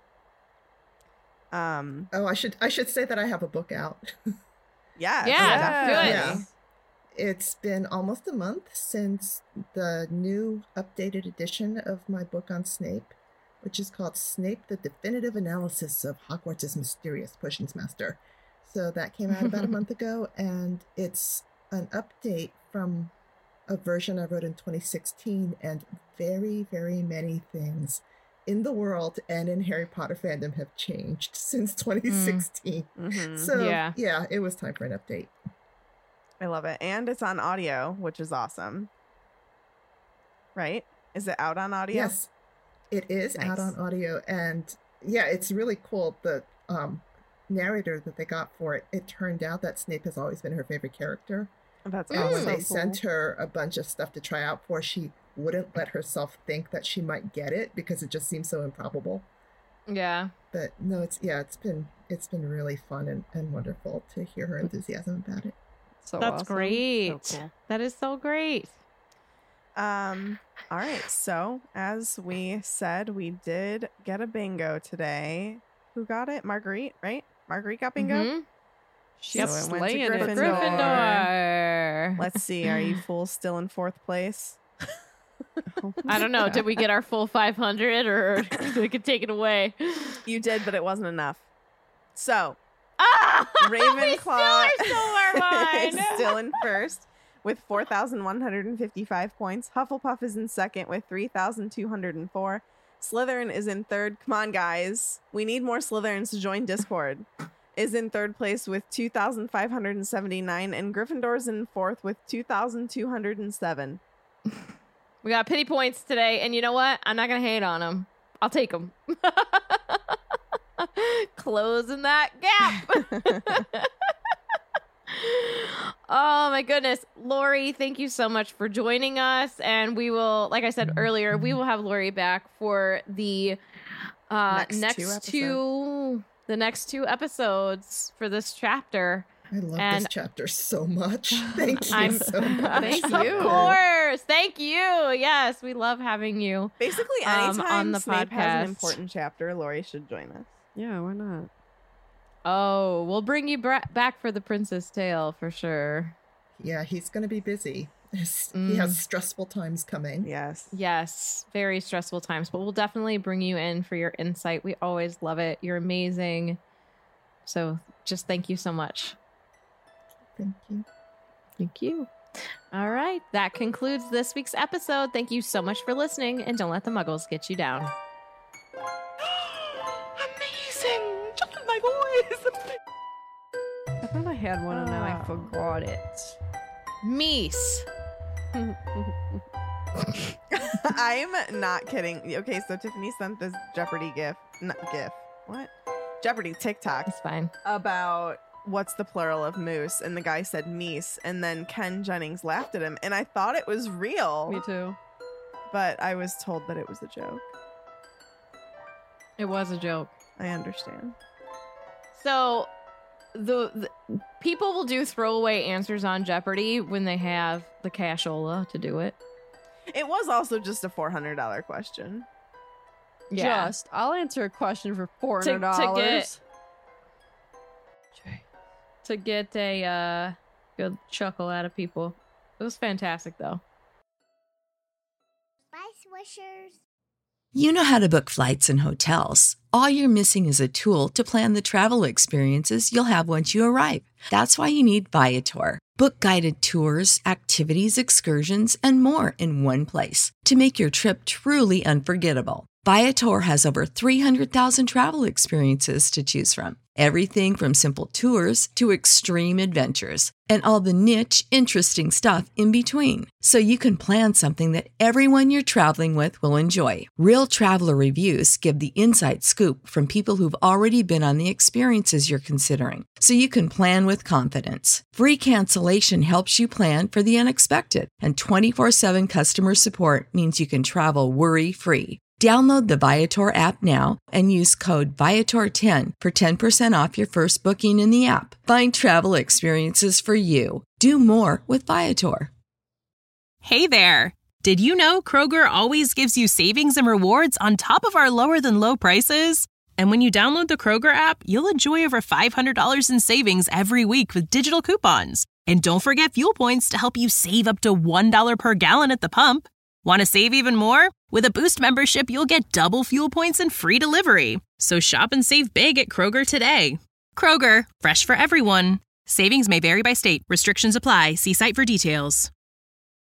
Um, Oh, I should I should say that I have a book out. yeah. Yeah, definitely. good. Yeah. It's been almost a month since the new updated edition of my book on Snape, which is called Snape, the Definitive Analysis of Hogwarts' Mysterious Potions Master. So that came out about a month ago, and it's an update from a version I wrote in twenty sixteen, and very, very many things in the world and in Harry Potter fandom have changed since twenty sixteen. Mhm. So Yeah. yeah, it was time for an update. I love it. And it's on audio, which is awesome. Right? Is it out on audio? Yes, it is out Nice. on audio, and yeah, it's really cool. The um, narrator that they got for it, it turned out that Snape has always been her favorite character. That's And awesome. when they cool. sent her a bunch of stuff to try out for, she wouldn't let herself think that she might get it because it just seemed so improbable. Yeah. But no, it's yeah, it's been it's been really fun and, and wonderful to hear her enthusiasm about it. So That's awesome. great. So cool. That is so great. Um, all right. So, as we said, we did get a bingo today. Who got it? Marguerite, right? Marguerite got bingo? Mhm. She's So it went to slaying it. Gryffindor. Gryffindor. Let's see. Are you fools still in fourth place? I don't know. Did we get our full five hundred or we could take it away? You did, but it wasn't enough. So, Ah! Ravenclaw We still are so far is behind. still in first with four thousand one hundred fifty-five points. Hufflepuff is in second with three thousand two hundred four. Slytherin is in third. Come on, guys. We need more Slytherins to join Discord. Is in third place with two thousand five hundred seventy-nine. And Gryffindor's in fourth with two thousand two hundred seven. We got pity points today, and you know what? I'm not gonna hate on them. I'll take them. Closing that gap. Oh my goodness, Lori! Thank you so much for joining us, and we will, like I said earlier, we will have Lori back for the uh, Next next, two episodes. two, the next two episodes for this chapter. I love And- this chapter so much. Thank you I'm so much. Thank of you. course. Thank you. Yes, we love having you. Basically, Um, anytime on the Snape has podcast. an important chapter, Lori should join us. Yeah, why not? Oh, we'll bring you bra- back for the Princess Tale for sure. Yeah, he's going to be busy. There's- Mm. He has stressful times coming. Yes. Yes, very stressful times, but we'll definitely bring you in for your insight. We always love it. You're amazing. So just thank you so much. Thank you. Thank you. All right. That concludes this week's episode. Thank you so much for listening, and don't let the muggles get you down. I thought I had one and now I Oh. forgot it. Meese. I'm not kidding. Okay, so Tiffany sent this Jeopardy gif, not gif. What? Jeopardy TikTok It's fine. about what's the plural of moose, and the guy said meese, and then Ken Jennings laughed at him, and I thought it was real, Me too. but I was told that it was a joke. It was a joke. I understand. So the, the people will do throwaway answers on Jeopardy when they have the cashola to do it. It was also just a four hundred dollars question. Just, I'll answer a question for four To- hundred to dollars. get- to get a uh, good chuckle out of people. It was fantastic, though. Bye, Swishers. You know how to book flights and hotels. All you're missing is a tool to plan the travel experiences you'll have once you arrive. That's why you need Viator. Book guided tours, activities, excursions, and more in one place to make your trip truly unforgettable. Viator has over three hundred thousand travel experiences to choose from. Everything from simple tours to extreme adventures and all the niche, interesting stuff in between. So you can plan something that everyone you're traveling with will enjoy. Real traveler reviews give the inside scoop from people who've already been on the experiences you're considering. So you can plan with confidence. Free cancellation helps you plan for the unexpected. And twenty-four seven customer support means you can travel worry-free. Download the Viator app now and use code Viator ten for ten percent off your first booking in the app. Find travel experiences for you. Do more with Viator. Hey there! Did you know Kroger always gives you savings and rewards on top of our lower than low prices? And when you download the Kroger app, you'll enjoy over five hundred dollars in savings every week with digital coupons. And don't forget fuel points to help you save up to one dollar per gallon at the pump. Want to save even more? With a Boost membership, you'll get double fuel points and free delivery. So shop and save big at Kroger today. Kroger, fresh for everyone. Savings may vary by state. Restrictions apply. See site for details.